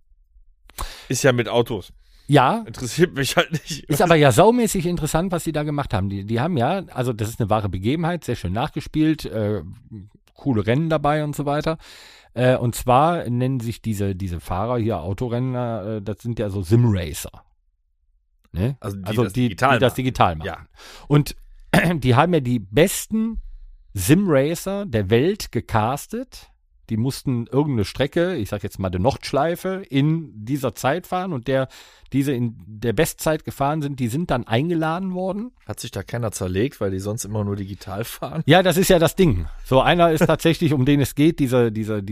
Ist ja mit Autos.
Ja.
Interessiert mich halt nicht.
Ist aber ja saumäßig interessant, was sie da gemacht haben. Die haben ja, also das ist eine wahre Begebenheit, sehr schön nachgespielt, coole Rennen dabei und so weiter. Und zwar nennen sich diese Fahrer hier, Autorenner, das sind ja so Simracer. Ne?
Also
die das digital machen.
Ja.
Und die haben ja die besten Simracer der Welt gecastet. Die mussten irgendeine Strecke, ich sag jetzt mal die Nordschleife, in dieser Zeit fahren und diese in der Bestzeit gefahren sind, die sind dann eingeladen worden.
Hat sich da keiner zerlegt, weil die sonst immer nur digital fahren?
Ja, das ist ja das Ding. So einer ist tatsächlich, um den es geht, dieser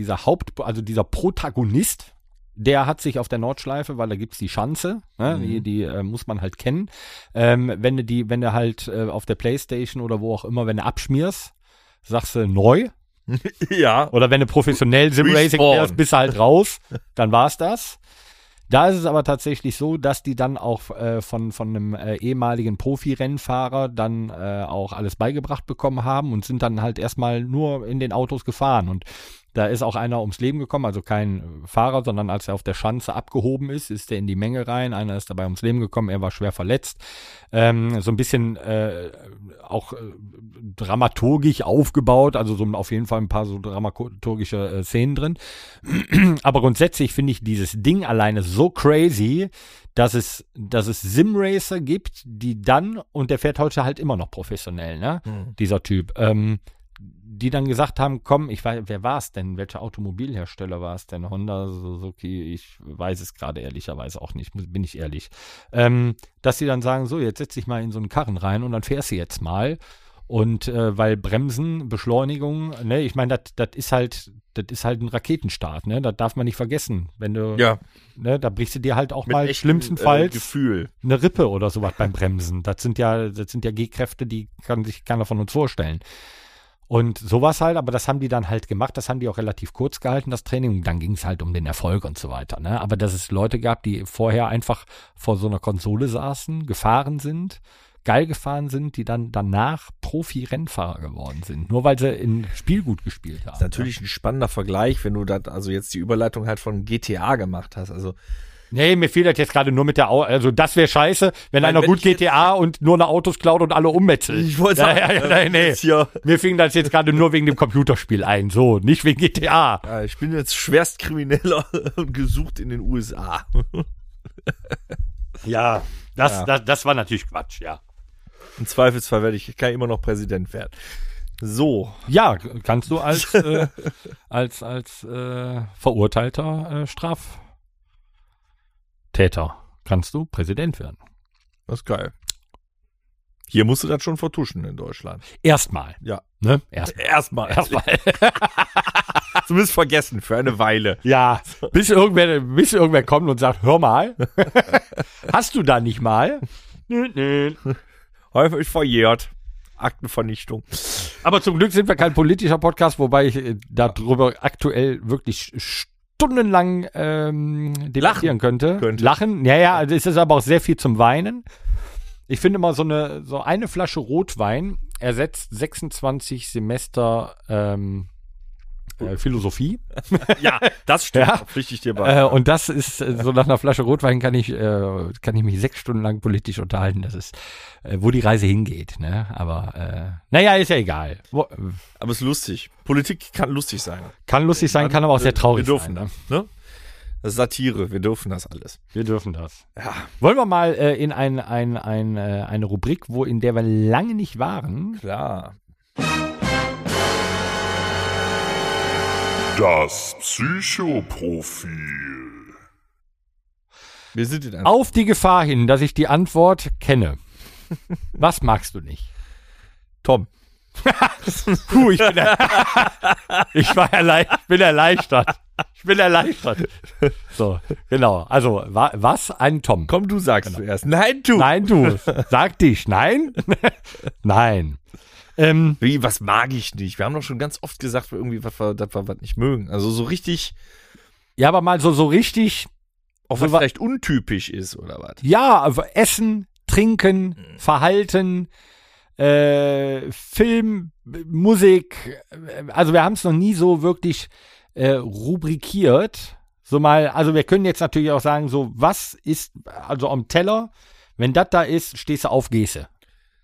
Protagonist. Der hat sich auf der Nordschleife, weil da gibt's die Schanze, ne? Die muss man halt kennen. Wenn du halt auf der Playstation oder wo auch immer, wenn du abschmierst, sagst du neu.
Ja.
Oder wenn du professionell Simracing fährst, bist du halt raus, dann war's das. Da ist es aber tatsächlich so, dass die dann auch von einem ehemaligen Profi-Rennfahrer dann auch alles beigebracht bekommen haben und sind dann halt erstmal nur in den Autos gefahren. Und Da ist auch einer ums Leben gekommen, also kein Fahrer, sondern als er auf der Schanze abgehoben ist er in die Menge rein. Einer ist dabei ums Leben gekommen, er war schwer verletzt. So ein bisschen auch dramaturgisch aufgebaut, also so auf jeden Fall ein paar so dramaturgische Szenen drin. Aber grundsätzlich finde ich dieses Ding alleine so crazy, dass es Simracer gibt, die dann, und der fährt heute halt immer noch professionell, ne, dieser Typ, die dann gesagt haben, komm, ich weiß, wer war es denn? Welcher Automobilhersteller war es denn? Honda, Suzuki, ich weiß es gerade ehrlicherweise auch nicht, bin ich ehrlich. Dass sie dann sagen, so, jetzt setz dich mal in so einen Karren rein und dann fährst du jetzt mal. Und weil Bremsen, Beschleunigung, ne, ich meine, das ist halt ein Raketenstart, ne? Das darf man nicht vergessen. Wenn du, ne, da brichst du dir halt auch
mit
mal schlimmstenfalls
Gefühl.
eine Rippe oder sowas beim Bremsen. Das sind ja G-Kräfte, die kann sich keiner von uns vorstellen. Und sowas halt, aber das haben die dann halt gemacht, das haben die auch relativ kurz gehalten, das Training, und dann ging es halt um den Erfolg und so weiter, ne? Aber dass es Leute gab, die vorher einfach vor so einer Konsole saßen, gefahren sind, geil gefahren sind, die dann danach Profi-Rennfahrer geworden sind, nur weil sie ein Spiel gut gespielt haben.
Das ist natürlich ein spannender Vergleich, wenn du das, also jetzt die Überleitung halt von GTA gemacht hast, also
Nee, mir fiel das jetzt gerade nur mit der also das wäre scheiße, wenn einer gut GTA und nur eine Autos klaut und alle ummetzelt.
Ich wollte sagen,
nee. Mir fing das jetzt gerade nur wegen dem Computerspiel ein, so, nicht wegen GTA.
Ja, ich bin jetzt Schwerstkrimineller und gesucht in den USA.
Ja, das war natürlich Quatsch, ja.
Im Zweifelsfall kann ich immer noch Präsident werden. So.
Ja, kannst du als verurteilter Täter kannst du Präsident werden.
Das ist geil. Hier musst du das schon vertuschen in Deutschland.
Erstmal.
Ja.
Ne?
Erstmal. Zumindest vergessen für eine Weile.
Ja, bis irgendwer kommt und sagt, hör mal, hast du da nicht mal? Nö.
Häufig verjährt. Aktenvernichtung.
Aber zum Glück sind wir kein politischer Podcast, wobei ich darüber aktuell wirklich stundenlang debattieren könnte. Lachen. Ja, also es ist aber auch sehr viel zum Weinen. Ich finde mal so eine Flasche Rotwein ersetzt 26 Semester Philosophie.
Ja, das stimmt.
Ja.
Pflichte ich dir bei.
Und das ist, so nach einer Flasche Rotwein kann ich mich 6 Stunden lang politisch unterhalten. Das ist, wo die Reise hingeht, ne? Aber, naja, ist ja egal.
Aber es ist lustig. Politik kann lustig sein.
Kann lustig sein, kann aber auch sehr traurig sein.
Wir dürfen das, ne? Das ist Satire, wir dürfen das alles.
Wir dürfen das.
Ja.
Wollen wir mal in eine Rubrik, in der wir lange nicht waren?
Klar.
Das Psychoprofil.
Wir sind in
Auf die Gefahr hin, dass ich die Antwort kenne. Was magst du nicht?
Tom.
Puh, ich bin erleichtert. Ich bin erleichtert. So, genau. Also, was? Ein Tom.
Komm, du sagst zuerst. Nein, du.
Nein, du. Sag dich. Nein? Nein.
Wie, was mag ich nicht? Wir haben doch schon ganz oft gesagt, irgendwie, was wir nicht mögen. Also so richtig.
Ja, aber mal so richtig.
Auch was vielleicht untypisch ist, oder was?
Ja, also Essen, Trinken, Verhalten, Film, Musik. Also wir haben es noch nie so wirklich rubrikiert. So mal, also wir können jetzt natürlich auch sagen, so, was ist, also am Teller, wenn das da ist, stehst du auf, gehst du.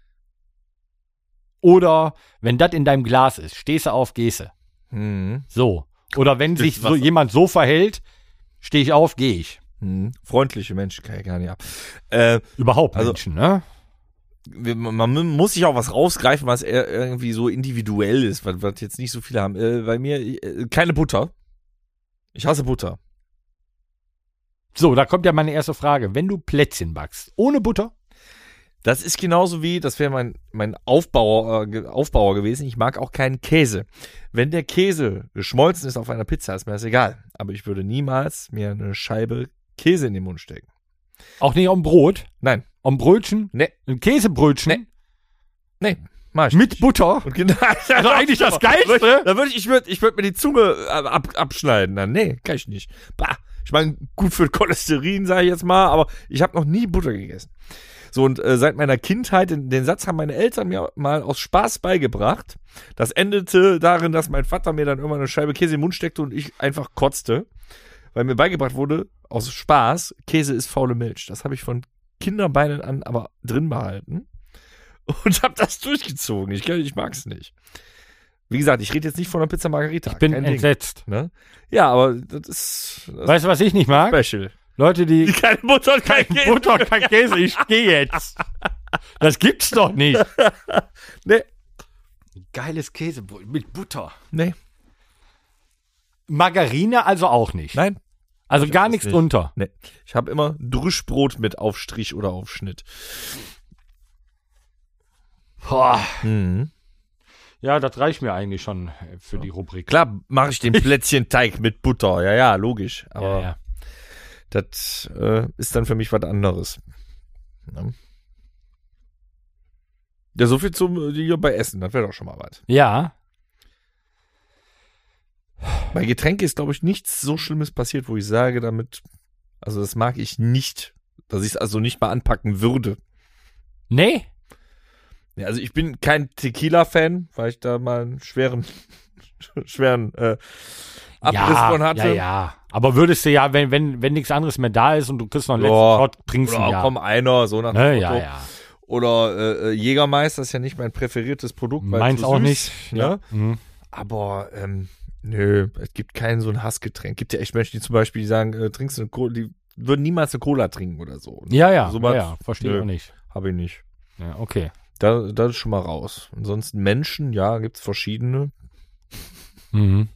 Oder wenn das in deinem Glas ist, stehst du auf, gehst du.
Mhm.
So. Oder wenn sich so jemand so verhält, stehe ich auf, gehe ich.
Mhm. Freundliche Menschen kann ich gar nicht ab.
Überhaupt Menschen, ne?
Man muss sich auch was rausgreifen, was irgendwie so individuell ist, was jetzt nicht so viele haben. Bei mir keine Butter. Ich hasse Butter.
So, da kommt ja meine erste Frage. Wenn du Plätzchen backst, ohne Butter?
Das ist genauso wie, das wäre mein Aufbauer gewesen. Ich mag auch keinen Käse. Wenn der Käse geschmolzen ist auf einer Pizza, ist mir das egal. Aber ich würde niemals mir eine Scheibe Käse in den Mund stecken.
Auch nicht am Brot?
Nein.
Am Brötchen?
Nee.
Ein Käsebrötchen?
Nee. Mach ich
mit
nicht.
Butter?
Und genau,
also eigentlich das Geilste.
Ich würde mir die Zunge abschneiden. Dann. Nee, kann ich nicht. Bah, Ich meine, gut für Cholesterin, sage ich jetzt mal, aber ich habe noch nie Butter gegessen. So, und seit meiner Kindheit, den Satz haben meine Eltern mir mal aus Spaß beigebracht. Das endete darin, dass mein Vater mir dann irgendwann eine Scheibe Käse in den Mund steckte und ich einfach kotzte, weil mir beigebracht wurde, aus Spaß, Käse ist faule Milch. Das habe ich von Kinderbeinen an aber drin behalten und habe das durchgezogen. Ich mag's nicht. Wie gesagt, ich rede jetzt nicht von einer Pizza Margherita.
Ich bin entsetzt.
Ne? Ja, aber das ist
Weißt du, was ich nicht mag?
special.
Leute, die
Keine Butter und kein Käse.
Butter und kein Käse, ich gehe jetzt. Das gibt's doch nicht.
Nee.
Geiles Käsebrot mit Butter.
Nee.
Margarine also auch nicht.
Nein.
Also
Ich
gar
hab das
nichts
nicht.
drunter.
Nee. Ich habe immer Drüschbrot mit Aufstrich oder Aufschnitt.
Boah.
Mhm.
Ja, das reicht mir eigentlich schon für die Rubrik.
Klar mache ich den Plätzchenteig mit Butter. Ja, logisch. Aber
Ja.
das ist dann für mich was anderes. Ja, so viel zum hier bei Essen. Das wäre doch schon mal was.
Ja.
Bei Getränke ist, glaube ich, nichts so Schlimmes passiert, wo ich sage, damit, also das mag ich nicht, dass ich es also nicht mal anpacken würde.
Nee?
Ja, also ich bin kein Tequila-Fan, weil ich da mal einen schweren Abriss von hatte.
Ja. Aber würdest du ja, wenn nichts anderes mehr da ist und du kriegst noch einen letzten
Ja.
Shot, trinkst du
Oder
ja.
komm einer, so nach dem
Ne,
Motto.
ja.
Oder Jägermeister ist ja nicht mein präferiertes Produkt. weil
Meins
zu
auch
süß,
nicht.
Ne?
Ja. Mhm.
Aber nö, es gibt kein so ein Hassgetränk. Gibt ja echt Menschen, die zum Beispiel die sagen, trinkst du eine Cola, die würden niemals eine Cola trinken oder so.
Ja,
So was,
ja, verstehe ich
nö.
auch nicht.
Habe ich nicht.
Ja, okay.
Das ist schon mal raus. Ansonsten Menschen, ja, gibt's verschiedene.
Mhm.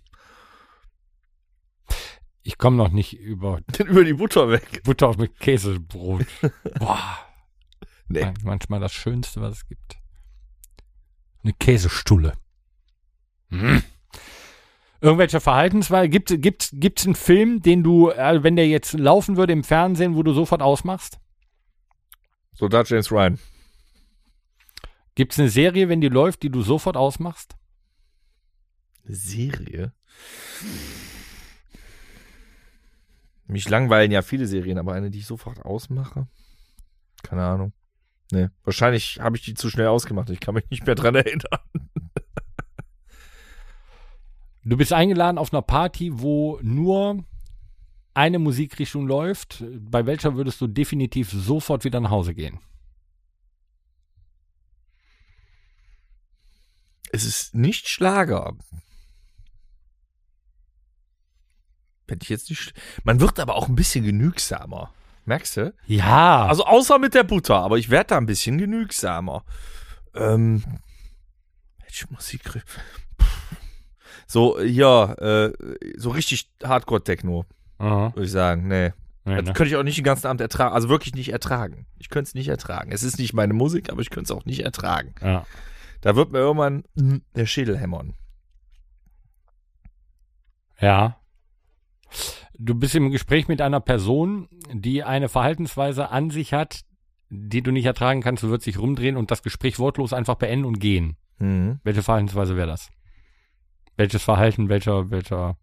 Ich komme noch nicht über
Über die Butter weg.
Butter mit Käsebrot. Boah.
Nee.
Manchmal das Schönste, was es gibt. Eine Käsestulle. Mhm. Irgendwelche Verhaltensweisen? Gibt's einen Film, den du, wenn der jetzt laufen würde im Fernsehen, wo du sofort ausmachst?
Soldat James Ryan.
Gibt's eine Serie, wenn die läuft, die du sofort ausmachst?
Eine Serie? Mich langweilen ja viele Serien, aber eine, die ich sofort ausmache? Keine Ahnung. Nee, wahrscheinlich habe ich die zu schnell ausgemacht. Ich kann mich nicht mehr dran erinnern.
Du bist eingeladen auf einer Party, wo nur eine Musikrichtung läuft. Bei welcher würdest du definitiv sofort wieder nach Hause gehen?
Es ist nicht Schlager. Hätte ich jetzt nicht. Man wird aber auch ein bisschen genügsamer. Merkst du?
Ja.
Also außer mit der Butter, aber ich werde da ein bisschen genügsamer. Welche Musik? So, hier, so richtig Hardcore-Techno,
Aha.
würde ich sagen. Nee.
Ja,
Das
ne?
könnte ich auch nicht den ganzen Abend ertragen. Also wirklich nicht ertragen. Ich könnte es nicht ertragen. Es ist nicht meine Musik, aber ich könnte es auch nicht ertragen.
Ja.
Da wird mir irgendwann der Schädel hämmern.
Ja. Du bist im Gespräch mit einer Person, die eine Verhaltensweise an sich hat, die du nicht ertragen kannst. Du würdest dich rumdrehen und das Gespräch wortlos einfach beenden und gehen.
Mhm.
Welche Verhaltensweise wäre das? Welches Verhalten, welcher,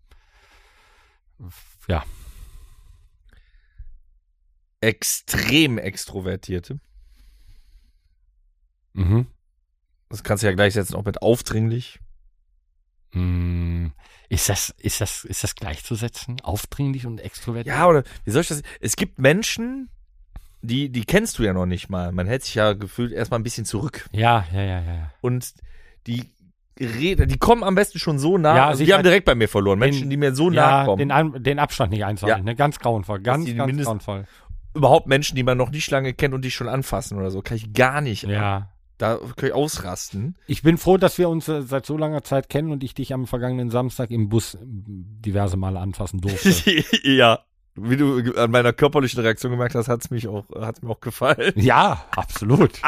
ja.
Extrem Extrovertierte.
Mhm.
Das kannst du ja gleichsetzen auch mit aufdringlich.
Ist das gleichzusetzen? Aufdringlich und extrovertiert?
Ja, oder wie soll ich das? Es gibt Menschen, die kennst du ja noch nicht mal. Man hält sich ja gefühlt erstmal ein bisschen zurück.
Ja.
Und die kommen am besten schon so nah.
Ja,
Also die
sicher.
haben direkt bei mir verloren. Menschen, die mir so nahe kommen.
Den Abstand nicht einzuhalten.
Ja.
Ne? Ganz grauenvoll. Ganz
die
grauenvoll.
Überhaupt Menschen, die man noch nicht lange kennt und dich schon anfassen oder so, kann ich gar nicht.
Ja.
Da kann ich ausrasten.
Ich bin froh, dass wir uns seit so langer Zeit kennen und ich dich am vergangenen Samstag im Bus diverse Male anfassen durfte.
Ja. Wie du an meiner körperlichen Reaktion gemerkt hast, hat's mir auch gefallen.
Ja, absolut.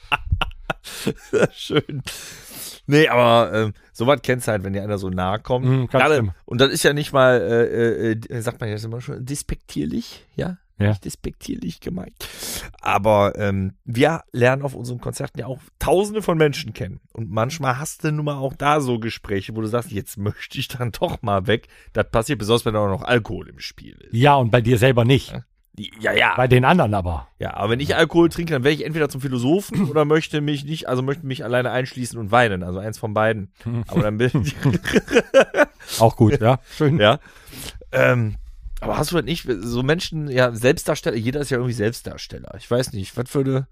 Schön. Nee, aber sowas kennst du halt, wenn dir einer so nahe kommt.
Ganz schlimm.
Und das ist ja nicht mal, sagt man jetzt immer schon, despektierlich, ja?
Ja.
Nicht despektierlich gemeint. Aber wir lernen auf unseren Konzerten ja auch Tausende von Menschen kennen. Und manchmal hast du nun mal auch da so Gespräche, wo du sagst, jetzt möchte ich dann doch mal weg. Das passiert besonders, wenn da auch noch Alkohol im Spiel ist.
Ja, und bei dir selber nicht.
Ja.
Bei den anderen aber.
Ja, aber wenn ich Alkohol trinke, dann werde ich entweder zum Philosophen oder möchte mich alleine einschließen und weinen. Also eins von beiden. Aber dann bin ich.
Auch gut, ja. Schön.
Ja. Aber hast du halt nicht so Menschen, ja, Selbstdarsteller, jeder ist ja irgendwie Selbstdarsteller. Ich weiß nicht, was würde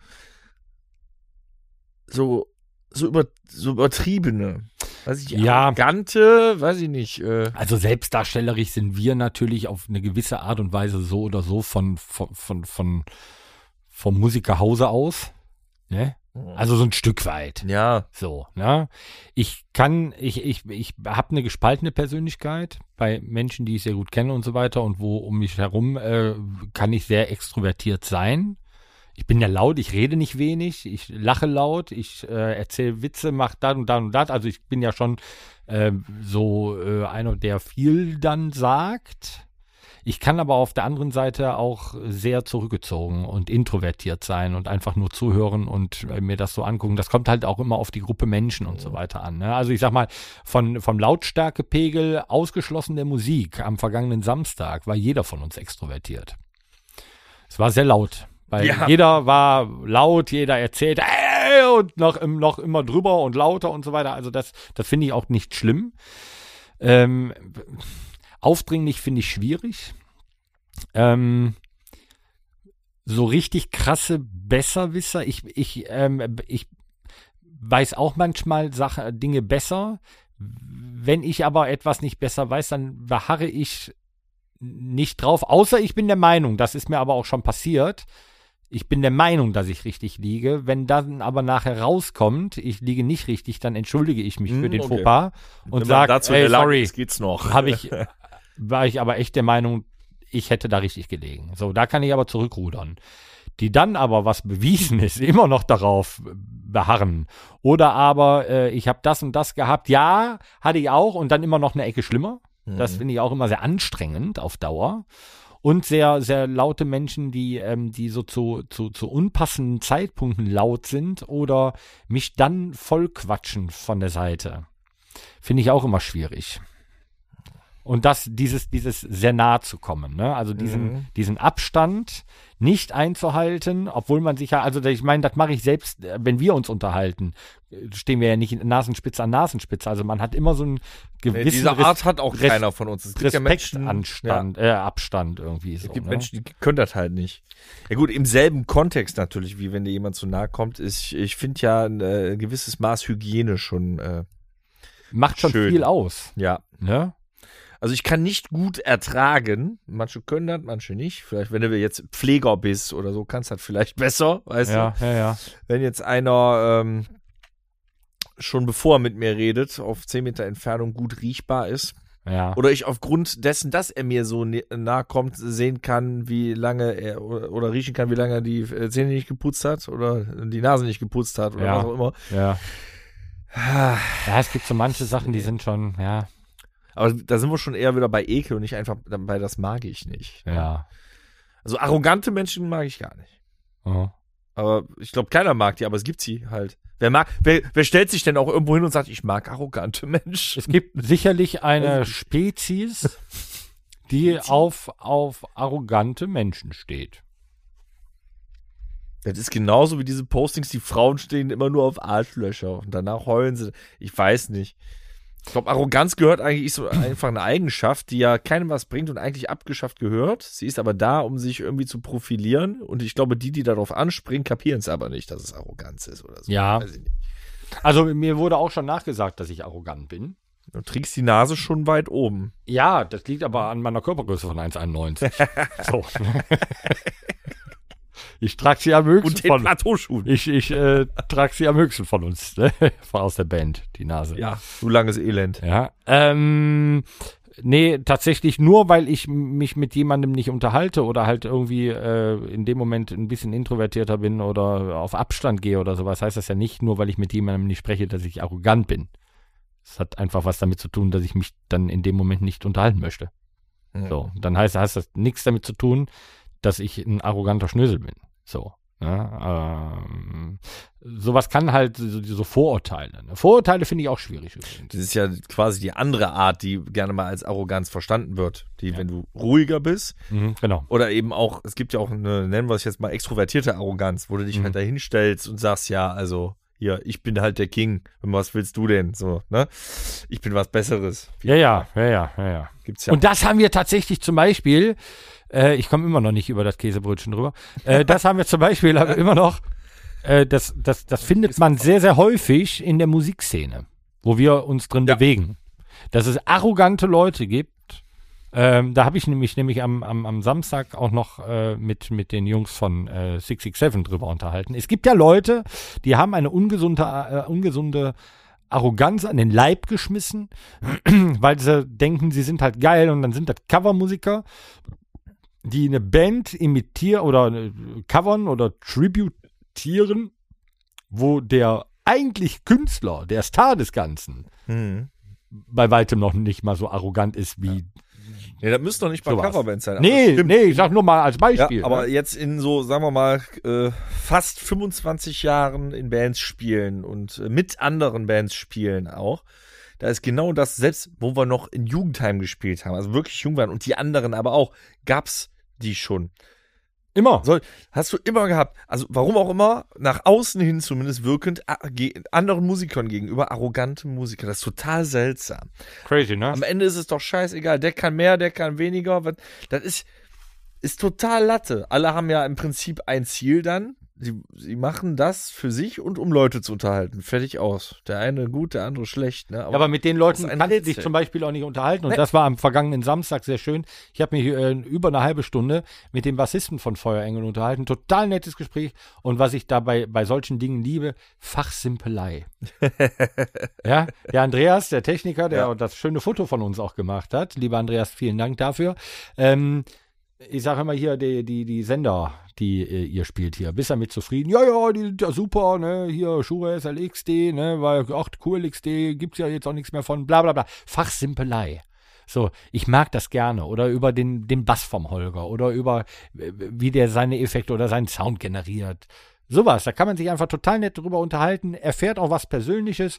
so übertriebene, weiß ich,
Ja.
arrogante, weiß ich nicht.
Also selbstdarstellerisch sind wir natürlich auf eine gewisse Art und Weise so oder so vom Musikerhause aus. Ne? Also so ein Stück weit.
Ja.
So, ne? Ich habe eine gespaltene Persönlichkeit bei Menschen, die ich sehr gut kenne und so weiter und wo um mich herum kann ich sehr extrovertiert sein. Ich bin ja laut, ich rede nicht wenig, ich lache laut, ich erzähle Witze, mache das und das und das. Also ich bin ja schon einer, der viel dann sagt. Ich kann aber auf der anderen Seite auch sehr zurückgezogen und introvertiert sein und einfach nur zuhören und mir das so angucken. Das kommt halt auch immer auf die Gruppe Menschen und so weiter an. Ne? Also ich sag mal, vom Lautstärkepegel ausgeschlossen der Musik am vergangenen Samstag war jeder von uns extrovertiert. Es war sehr laut. Weil jeder war laut, jeder erzählt und noch immer drüber und lauter und so weiter. Also das finde ich auch nicht schlimm. Aufdringlich finde ich schwierig. So richtig krasse Besserwisser. Ich weiß auch manchmal Dinge besser. Wenn ich aber etwas nicht besser weiß, dann beharre ich nicht drauf. Außer ich bin der Meinung, das ist mir aber auch schon passiert, ich bin der Meinung, dass ich richtig liege. Wenn dann aber nachher rauskommt, ich liege nicht richtig, dann entschuldige ich mich für den Fauxpas und sage, ey, sorry,
geht's noch.
War ich aber echt der Meinung, ich hätte da richtig gelegen. So, da kann ich aber zurückrudern. Die dann aber, was bewiesen ist, immer noch darauf beharren. Oder aber, ich habe das und das gehabt. Ja, hatte ich auch und dann immer noch eine Ecke schlimmer. Das finde ich auch immer sehr anstrengend auf Dauer. Und sehr, sehr laute Menschen, die so zu unpassenden Zeitpunkten laut sind oder mich dann voll quatschen von der Seite. Finde ich auch immer schwierig. Und dieses sehr nahe zu kommen, ne? Also diesen Abstand nicht einzuhalten, obwohl man sich ja, also ich meine, das mache ich selbst, wenn wir uns unterhalten, stehen wir ja nicht Nasenspitze an Nasenspitze. Also man hat immer so einen gewissen
diese Art hat auch keiner von uns. Es gibt
Respektanstand, Abstand irgendwie so.
Es gibt
ne?
Menschen, die können das halt nicht. Ja gut, im selben Kontext natürlich, wie wenn dir jemand zu nahe kommt, ich finde ja ein gewisses Maß Hygiene schon
macht schon
schön.
viel aus.
Ja.
Ne?
Also ich kann nicht gut ertragen, manche können das, manche nicht. Vielleicht, wenn du jetzt Pfleger bist oder so, kannst du das vielleicht besser, weißt du?
Ja.
Wenn jetzt einer schon bevor er mit mir redet, auf 10 Meter Entfernung gut riechbar ist.
Ja.
Oder ich aufgrund dessen, dass er mir so nahe kommt, sehen kann, wie lange er oder riechen kann, wie lange er die Zähne nicht geputzt hat oder die Nase nicht geputzt hat oder was auch immer.
Ja. Ja, es gibt so manche Sachen, die sind schon, ja.
Aber da sind wir schon eher wieder bei Ekel und nicht einfach bei das mag ich nicht.
Ja.
Also arrogante Menschen mag ich gar nicht.
Oh.
Aber ich glaube, keiner mag die, aber es gibt sie halt. Wer stellt sich denn auch irgendwo hin und sagt, ich mag arrogante Menschen?
Es gibt sicherlich eine Spezies, die auf arrogante Menschen steht.
Das ist genauso wie diese Postings, die Frauen stehen immer nur auf Arschlöcher und danach heulen sie. Ich weiß nicht. Ich glaube, Arroganz gehört eigentlich so einfach eine Eigenschaft, die ja keinem was bringt und eigentlich abgeschafft gehört. Sie ist aber da, um sich irgendwie zu profilieren. Und ich glaube, die darauf anspringen, kapieren es aber nicht, dass es Arroganz ist oder so.
Ja.
Weiß ich nicht.
Also mir wurde auch schon nachgesagt, dass ich arrogant bin.
Du trägst die Nase schon weit oben.
Ja, das liegt aber an meiner Körpergröße von 1,91. So. Ich trage sie am höchsten
Und den Plateauschuhen.
Ich trage sie am höchsten von uns, ne? Aus der Band, die Nase.
Ja, du langes Elend.
Ja. Nee, tatsächlich nur, weil ich mich mit jemandem nicht unterhalte oder halt irgendwie in dem Moment ein bisschen introvertierter bin oder auf Abstand gehe oder sowas, heißt das ja nicht nur, weil ich mit jemandem nicht spreche, dass ich arrogant bin. Es hat einfach was damit zu tun, dass ich mich dann in dem Moment nicht unterhalten möchte. So, dann heißt das nichts damit zu tun, dass ich ein arroganter Schnösel bin. So. Ja, sowas kann halt so Vorurteile. Ne? Vorurteile finde ich auch schwierig übrigens.
Das ist ja quasi die andere Art, die gerne mal als Arroganz verstanden wird. Die, wenn du ruhiger bist.
Genau.
Oder eben auch, es gibt ja auch eine, nennen wir es jetzt mal, extrovertierte Arroganz, wo du dich halt dahin stellst und sagst, ja, also hier, ich bin halt der King. Was willst du denn? So, ne? Ich bin was Besseres.
Ja.
Gibt's ja.
Und das haben wir tatsächlich zum Beispiel, ich komme immer noch nicht über das Käsebrötchen drüber, das haben wir zum Beispiel aber immer noch, das findet man sehr, sehr häufig in der Musikszene, wo wir uns drin bewegen. Dass es arrogante Leute gibt. Da habe ich nämlich am Samstag auch noch mit den Jungs von 667 drüber unterhalten. Es gibt ja Leute, die haben eine ungesunde Arroganz an den Leib geschmissen, weil sie denken, sie sind halt geil und dann sind das Covermusiker, die eine Band imitieren oder covern oder tributieren, wo der eigentlich Künstler, der Star des Ganzen, bei weitem noch nicht mal so arrogant ist wie
Nee, das müssen doch nicht mal Coverbands sein.
Nee, ich sag nur mal als Beispiel.
Ja, aber jetzt in so, sagen wir mal, fast 25 Jahren in Bands spielen und mit anderen Bands spielen auch, da ist genau das, selbst wo wir noch in Jugendheim gespielt haben, also wirklich jung waren und die anderen aber auch, gab's die schon.
Immer.
Hast du immer gehabt. Also warum auch immer, nach außen hin zumindest wirkend, anderen Musikern gegenüber, arrogante Musiker. Das ist total seltsam.
Crazy, ne?
Am Ende ist es doch scheißegal. Der kann mehr, der kann weniger. Das ist total Latte. Alle haben ja im Prinzip ein Ziel dann. Sie machen das für sich und um Leute zu unterhalten. Fertig aus. Der eine gut, der andere schlecht. Ne?
Aber mit den Leuten kannst du dich zum Beispiel auch nicht unterhalten. Und das war am vergangenen Samstag sehr schön. Ich habe mich über eine halbe Stunde mit dem Bassisten von Feuerengel unterhalten. Total nettes Gespräch. Und was ich dabei bei solchen Dingen liebe, Fachsimpelei. Ja, der Andreas, der Techniker, der das schöne Foto von uns auch gemacht hat. Lieber Andreas, vielen Dank dafür. Ich sage immer hier, die Sender, die ihr spielt hier, bist du damit zufrieden? Ja, die sind ja super, ne, hier Shure SLXD, ne, weil, ach, QLXD gibt's ja jetzt auch nichts mehr von, bla bla bla. Fachsimpelei. So, ich mag das gerne. Oder über den Bass vom Holger oder über, wie der seine Effekte oder seinen Sound generiert. Sowas, da kann man sich einfach total nett drüber unterhalten, erfährt auch was Persönliches,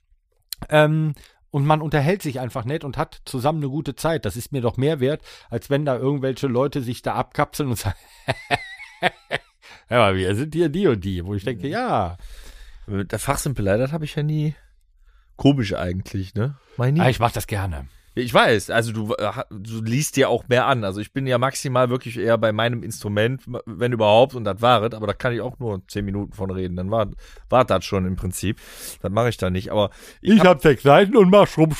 und man unterhält sich einfach nett und hat zusammen eine gute Zeit. Das ist mir doch mehr wert, als wenn da irgendwelche Leute sich da abkapseln und sagen, ja, wir sind hier die und die. Wo ich denke, ja.
Der Fachsimpelei, das habe ich ja nie. Komisch eigentlich, ne?
Ich mach das gerne.
Ich weiß, also du liest dir auch mehr an. Also ich bin ja maximal wirklich eher bei meinem Instrument, wenn überhaupt, und das war es, aber da kann ich auch nur 10 Minuten von reden. Dann war das schon im Prinzip. Das mache ich da nicht, aber
ich hab 6 Seiten und mach Schrumm.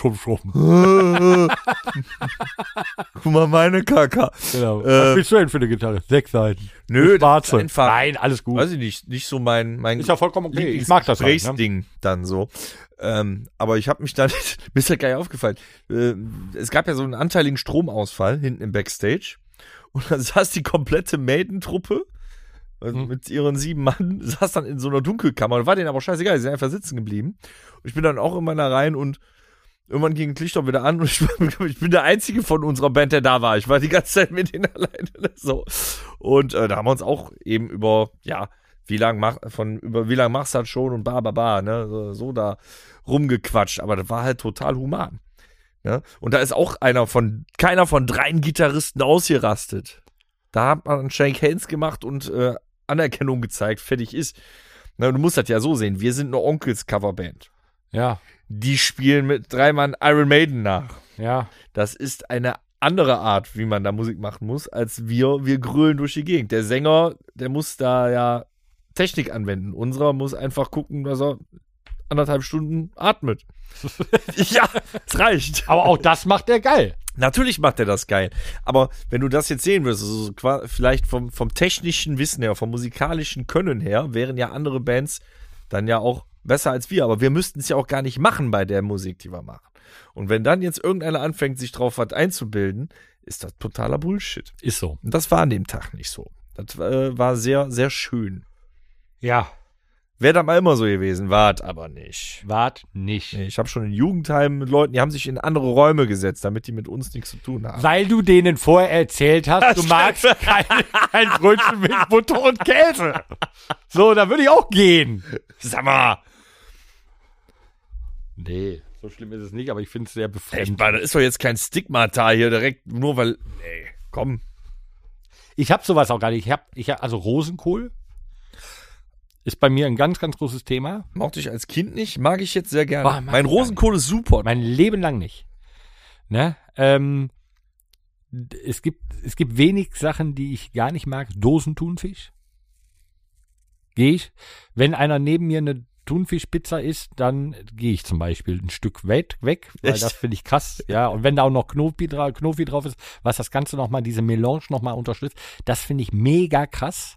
Guck mal, meine Kaka.
Genau. Was bist du denn für eine Gitarre? 6 Seiten.
Nö, das ist
einfach. Nein, alles gut.
Weiß ich nicht so mein
ist ja vollkommen okay. Ich mag das
Gesprächsding halt, ne? Dann so. Aber ich habe mich dann, mir ist ja geil aufgefallen, es gab ja so einen anteiligen Stromausfall hinten im Backstage und dann saß die komplette Maiden-Truppe mit ihren 7 Mann, saß dann in so einer Dunkelkammer, war denen aber scheißegal, die sind einfach sitzen geblieben und ich bin dann auch immer da rein und irgendwann ging das Licht auch wieder an und ich bin der Einzige von unserer Band, der da war. Ich war die ganze Zeit mit denen alleine. So. Und da haben wir uns auch eben über, ja, wie lang machst du das schon und ne, so da rumgequatscht. Aber das war halt total human. Ne? Und da ist auch keiner von 3 Gitarristen ausgerastet. Da hat man Shake Hands gemacht und Anerkennung gezeigt, fertig ist. Ne, du musst das ja so sehen, wir sind eine Onkels-Coverband.
Ja.
Die spielen mit 3 Mann Iron Maiden nach.
Ja.
Das ist eine andere Art, wie man da Musik machen muss, als wir grölen durch die Gegend. Der Sänger, der muss da ja Technik anwenden. Unserer muss einfach gucken, dass er 1,5 Stunden atmet. Ja, es reicht.
Aber auch das macht er geil.
Natürlich macht er das geil. Aber wenn du das jetzt sehen würdest, also vielleicht vom technischen Wissen her, vom musikalischen Können her, wären ja andere Bands dann ja auch besser als wir. Aber wir müssten es ja auch gar nicht machen bei der Musik, die wir machen. Und wenn dann jetzt irgendeiner anfängt, sich drauf was einzubilden, ist das totaler Bullshit.
Ist so.
Und das war an dem Tag nicht so. Das war sehr, sehr schön.
Ja.
Wäre dann mal immer so gewesen, wart aber nicht.
Wart nicht.
Nee, ich habe schon in Jugendheimen mit Leuten, die haben sich in andere Räume gesetzt, damit die mit uns nichts zu tun haben.
Weil du denen vorher erzählt hast, du magst kein Brötchen mit Butter und Käse. So, da würde ich auch gehen.
Sag mal.
Nee, so schlimm ist es nicht, aber ich finde es sehr
Ich
befremdlich.
meine, das ist doch jetzt kein Stigmata hier direkt, nur weil, nee, komm.
Ich habe sowas auch gar nicht. Also Rosenkohl ist bei mir ein ganz, ganz großes Thema.
Mochte ich als Kind nicht, mag ich jetzt sehr gerne.
Boah, mag
mein
ich
Rosenkohl ist super.
Mein Leben lang nicht. Ne? Es gibt wenig Sachen, die ich gar nicht mag. Dosenthunfisch. Gehe ich. Wenn einer neben mir eine Thunfischpizza isst, dann gehe ich zum Beispiel ein Stück weg, weil
Echt?
das finde ich krass. Ja, und wenn da auch noch Knofi drauf ist, was das Ganze nochmal, diese Melange nochmal unterstützt, das finde ich mega krass.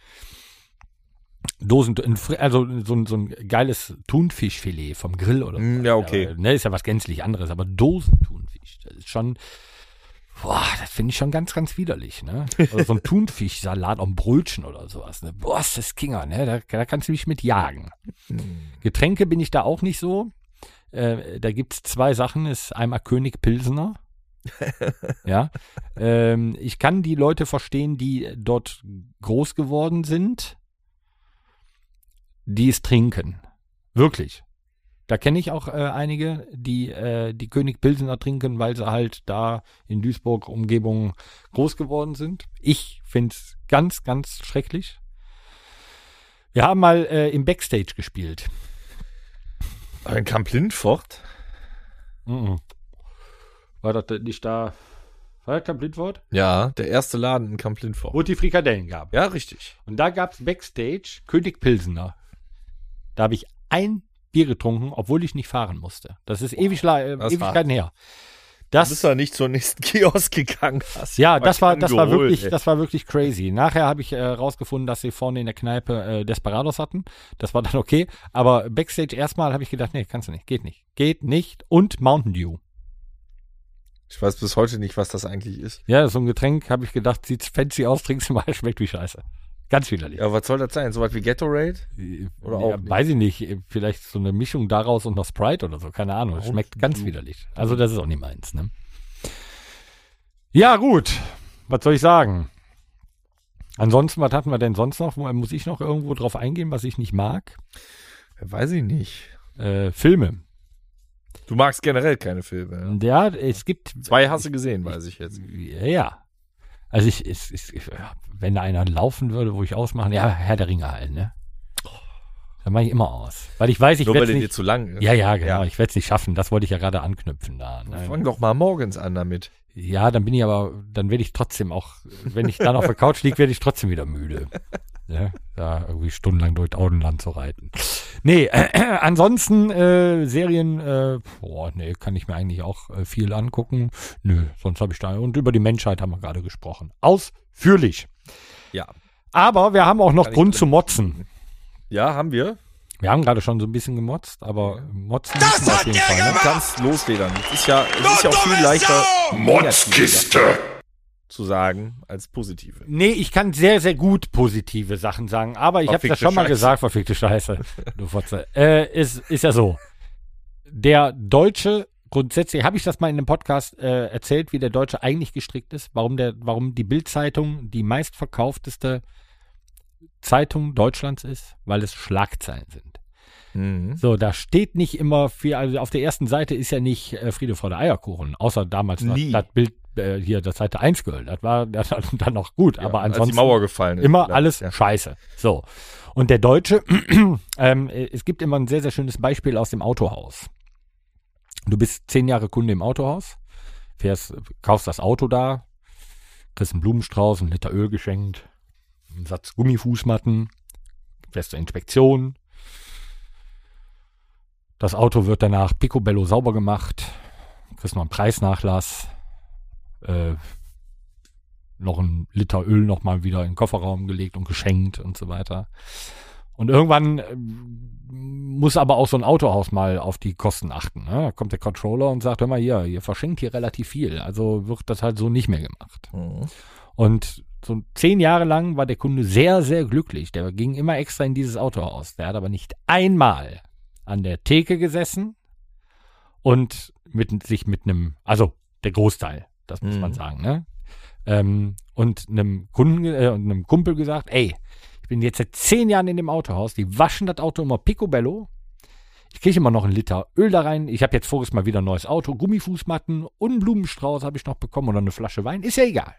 Also so ein geiles Thunfischfilet vom Grill oder so.
Ja, okay.
Ja, ne, ist ja was gänzlich anderes, aber Dosenthunfisch, das ist schon, das finde ich schon ganz, ganz widerlich, ne? Oder so ein Thunfischsalat auf dem Brötchen oder sowas, ne? Boah, ist das Kinger, ne? Da kannst du mich mit jagen. Getränke bin ich da auch nicht so. Da gibt's 2 Sachen, ist einmal König Pilsener. Ja. Ich kann die Leute verstehen, die dort groß geworden sind, die es trinken. Wirklich. Da kenne ich auch einige, die König Pilsener trinken, weil sie halt da in Duisburg Umgebung groß geworden sind. Ich finde es ganz, ganz schrecklich. Wir haben mal im Backstage gespielt.
In Camp Lindfort?
War das nicht da? War das Camp Lindfort?
Ja, der erste Laden in Camp Lindfort.
Wo es die Frikadellen gab.
Ja, richtig.
Und da gab es Backstage König Pilsener. Da habe ich ein Bier getrunken, obwohl ich nicht fahren musste. Das ist Ewigkeiten her.
Du bist ja nicht zur nächsten Kiosk gegangen.
Ja, das war wirklich crazy. Nachher habe ich rausgefunden, dass sie vorne in der Kneipe Desperados hatten. Das war dann okay. Aber Backstage erstmal habe ich gedacht, nee, kannst du nicht. Geht nicht. Und Mountain Dew.
Ich weiß bis heute nicht, was das eigentlich ist.
Ja, so ein Getränk, habe ich gedacht, sieht fancy aus, trinkst du mal, schmeckt wie Scheiße. Ganz widerlich.
Ja, was soll das sein? So was wie Gatorade? Oder auch nicht?
Weiß ich nicht. Vielleicht so eine Mischung daraus und noch Sprite oder so. Keine Ahnung. Schmeckt ganz widerlich. Also das ist auch nicht meins, ne? Ja, gut. Was soll ich sagen? Ansonsten, was hatten wir denn sonst noch? Muss ich noch irgendwo drauf eingehen, was ich nicht mag?
Weiß ich nicht.
Filme.
Du magst generell keine Filme.
Ja, es gibt...
2 hast du gesehen, weiß ich jetzt.
Ja. Also wenn da einer laufen würde, wo ich ausmachen, ja, Herr der Ringe halt, ne? Dann mache ich immer aus. Weil ich weiß, ich werde es nicht...
dir zu lang ist.
Ja, genau. Ja. Ich werde es nicht schaffen. Das wollte ich ja gerade anknüpfen da. Ne?
Fang doch mal morgens an damit.
Ja, dann werde ich trotzdem auch, wenn ich dann auf der Couch liege, werde ich trotzdem wieder müde. Ja, da irgendwie stundenlang durch Audenland zu reiten. Nee, ansonsten Serien, kann ich mir eigentlich auch viel angucken. Nö, sonst habe ich da, und über die Menschheit haben wir gerade gesprochen. Ausführlich.
Ja.
Aber wir haben auch noch Grund zu motzen.
Ja, haben wir.
Wir haben gerade schon so ein bisschen gemotzt, aber motzen müssen wir auf jeden Fall.
Du kannst losledern. Es ist ja auch viel leichter,
Motzkiste
zu sagen, als positive.
Nee, ich kann sehr, sehr gut positive Sachen sagen, aber ich habe das schon mal gesagt, verfickte Scheiße. Du Fotze. Ist ja so. Der Deutsche, grundsätzlich, habe ich das mal in einem Podcast erzählt, wie der Deutsche eigentlich gestrickt ist, warum die Bild-Zeitung die meistverkaufteste Zeitung Deutschlands ist, weil es Schlagzeilen sind.
Mhm.
So, da steht nicht immer viel, also auf der ersten Seite ist ja nicht Friede, Freude, Eierkuchen, außer damals das Bild hier, das Seite 1 gehört. Das war dann noch gut, aber ansonsten
als die Mauer gefallen ist.
Immer alles Scheiße. So. Und der Deutsche, es gibt immer ein sehr, sehr schönes Beispiel aus dem Autohaus. Du bist 10 Jahre Kunde im Autohaus, kaufst das Auto da, kriegst einen Blumenstrauß, einen Liter Öl geschenkt, einen Satz Gummifußmatten, fährst zur Inspektion. Das Auto wird danach picobello sauber gemacht, kriegst noch einen Preisnachlass, noch ein Liter Öl nochmal wieder in den Kofferraum gelegt und geschenkt und so weiter. Und irgendwann muss aber auch so ein Autohaus mal auf die Kosten achten. Ne? Da kommt der Controller und sagt, hör mal hier, ihr verschenkt hier relativ viel. Also wird das halt so nicht mehr gemacht.
Mhm.
Und so 10 Jahre lang war der Kunde sehr, sehr glücklich. Der ging immer extra in dieses Autohaus. Der hat aber nicht einmal an der Theke gesessen und sich mit einem, also der Großteil, das muss man sagen, ne? Und einem Kumpel gesagt, ey, ich bin jetzt seit 10 Jahren in dem Autohaus, die waschen das Auto immer picobello. Ich kriege immer noch 1 Liter Öl da rein. Ich habe jetzt voriges Mal wieder ein neues Auto, Gummifußmatten und einen Blumenstrauß habe ich noch bekommen oder eine Flasche Wein. Ist ja egal.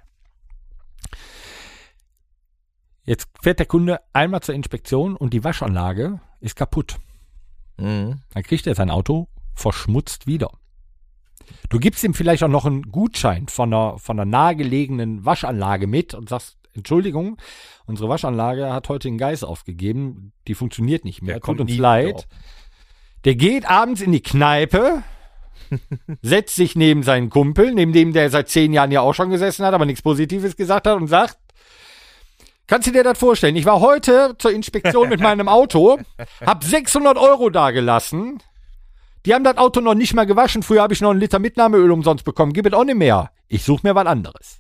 Jetzt fährt der Kunde einmal zur Inspektion und die Waschanlage ist kaputt. Dann kriegt er sein Auto verschmutzt wieder. Du gibst ihm vielleicht auch noch einen Gutschein von einer nahegelegenen Waschanlage mit und sagst, Entschuldigung, unsere Waschanlage hat heute den Geist aufgegeben, die funktioniert nicht mehr, tut uns leid. Der geht abends in die Kneipe, setzt sich neben seinen Kumpel, neben dem der seit 10 Jahren ja auch schon gesessen hat, aber nichts Positives gesagt hat und sagt, kannst du dir das vorstellen? Ich war heute zur Inspektion mit meinem Auto, hab 600 € dagelassen. Die haben das Auto noch nicht mal gewaschen. Früher habe ich noch 1 Liter Mitnahmeöl umsonst bekommen. Gib es auch nicht mehr. Ich suche mir was anderes.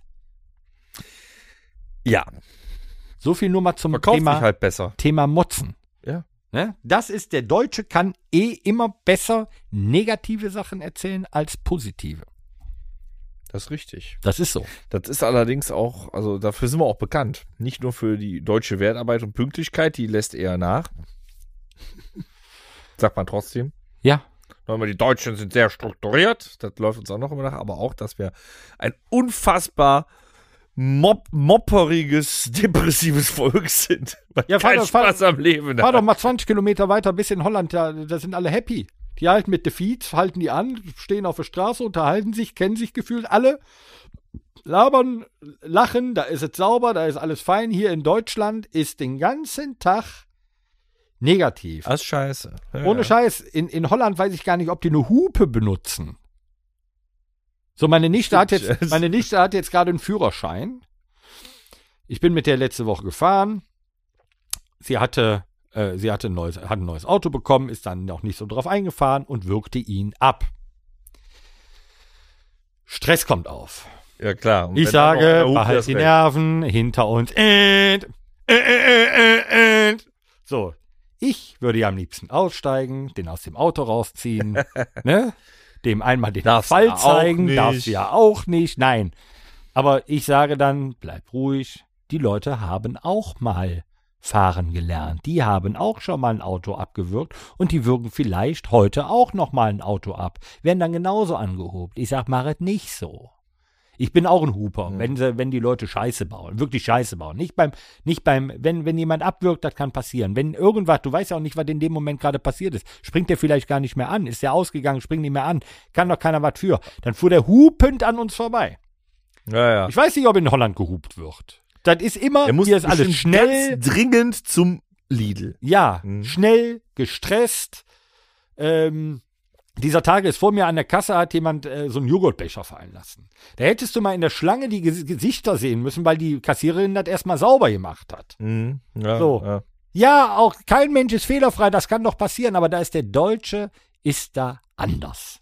Ja.
So viel nur mal zum
Verkauft sich halt besser.
Thema Motzen.
Ja.
Ne? Das ist, der Deutsche kann immer besser negative Sachen erzählen als positive.
Das ist richtig.
Das ist so.
Das ist allerdings auch, also dafür sind wir auch bekannt. Nicht nur für die deutsche Wertarbeit und Pünktlichkeit, die lässt eher nach. Sagt man trotzdem.
Ja.
Die Deutschen sind sehr strukturiert, das läuft uns auch noch immer nach, aber auch, dass wir ein unfassbar mopperiges, depressives Volk sind.
Ja,
Spaß am Leben.
Fahr doch mal 20 Kilometer weiter bis in Holland, da sind alle happy. Die halten mit Defeat, halten die an, stehen auf der Straße, unterhalten sich, kennen sich gefühlt alle, labern, lachen, da ist es sauber, da ist alles fein. Hier in Deutschland ist den ganzen Tag negativ.
Das ist scheiße. Ja.
Ohne Scheiß, in Holland weiß ich gar nicht, ob die eine Hupe benutzen. So, meine Nichte hat jetzt gerade einen Führerschein. Ich bin mit der letzte Woche gefahren. Sie hatte ein neues Auto bekommen, ist dann noch nicht so drauf eingefahren und wirkte ihn ab. Stress kommt auf.
Ja, klar. Und
ich sage, behalt die Nerven, hinter uns. So, ich würde ja am liebsten aussteigen, den aus dem Auto rausziehen, ne? Dem einmal den Fall zeigen, darfst du ja auch nicht. Nein, aber ich sage dann, bleib ruhig, die Leute haben auch mal fahren gelernt. Die haben auch schon mal ein Auto abgewürgt und die würgen vielleicht heute auch noch mal ein Auto ab. Werden dann genauso angehobt. Ich sag, mach es nicht so. Ich bin auch ein Huper, wenn die Leute Scheiße bauen, wirklich Scheiße bauen. Nicht beim, wenn jemand abwürgt, das kann passieren. Wenn irgendwas, du weißt ja auch nicht, was in dem Moment gerade passiert ist. Springt der vielleicht gar nicht mehr an, ist der ausgegangen, springt nicht mehr an, kann doch keiner was für. Dann fuhr der hupend an uns vorbei.
Ja.
Ich weiß nicht, ob in Holland gehupt wird. Das ist immer, hier ist alles schnell.
Ganz dringend zum Lidl.
Ja, schnell, gestresst. Dieser Tage ist vor mir an der Kasse, hat jemand so einen Joghurtbecher fallen lassen. Da hättest du mal in der Schlange die Gesichter sehen müssen, weil die Kassiererin das erstmal sauber gemacht hat.
Ja,
so.
Ja.
Ja, auch kein Mensch ist fehlerfrei, das kann doch passieren, aber da ist der Deutsche, ist da anders.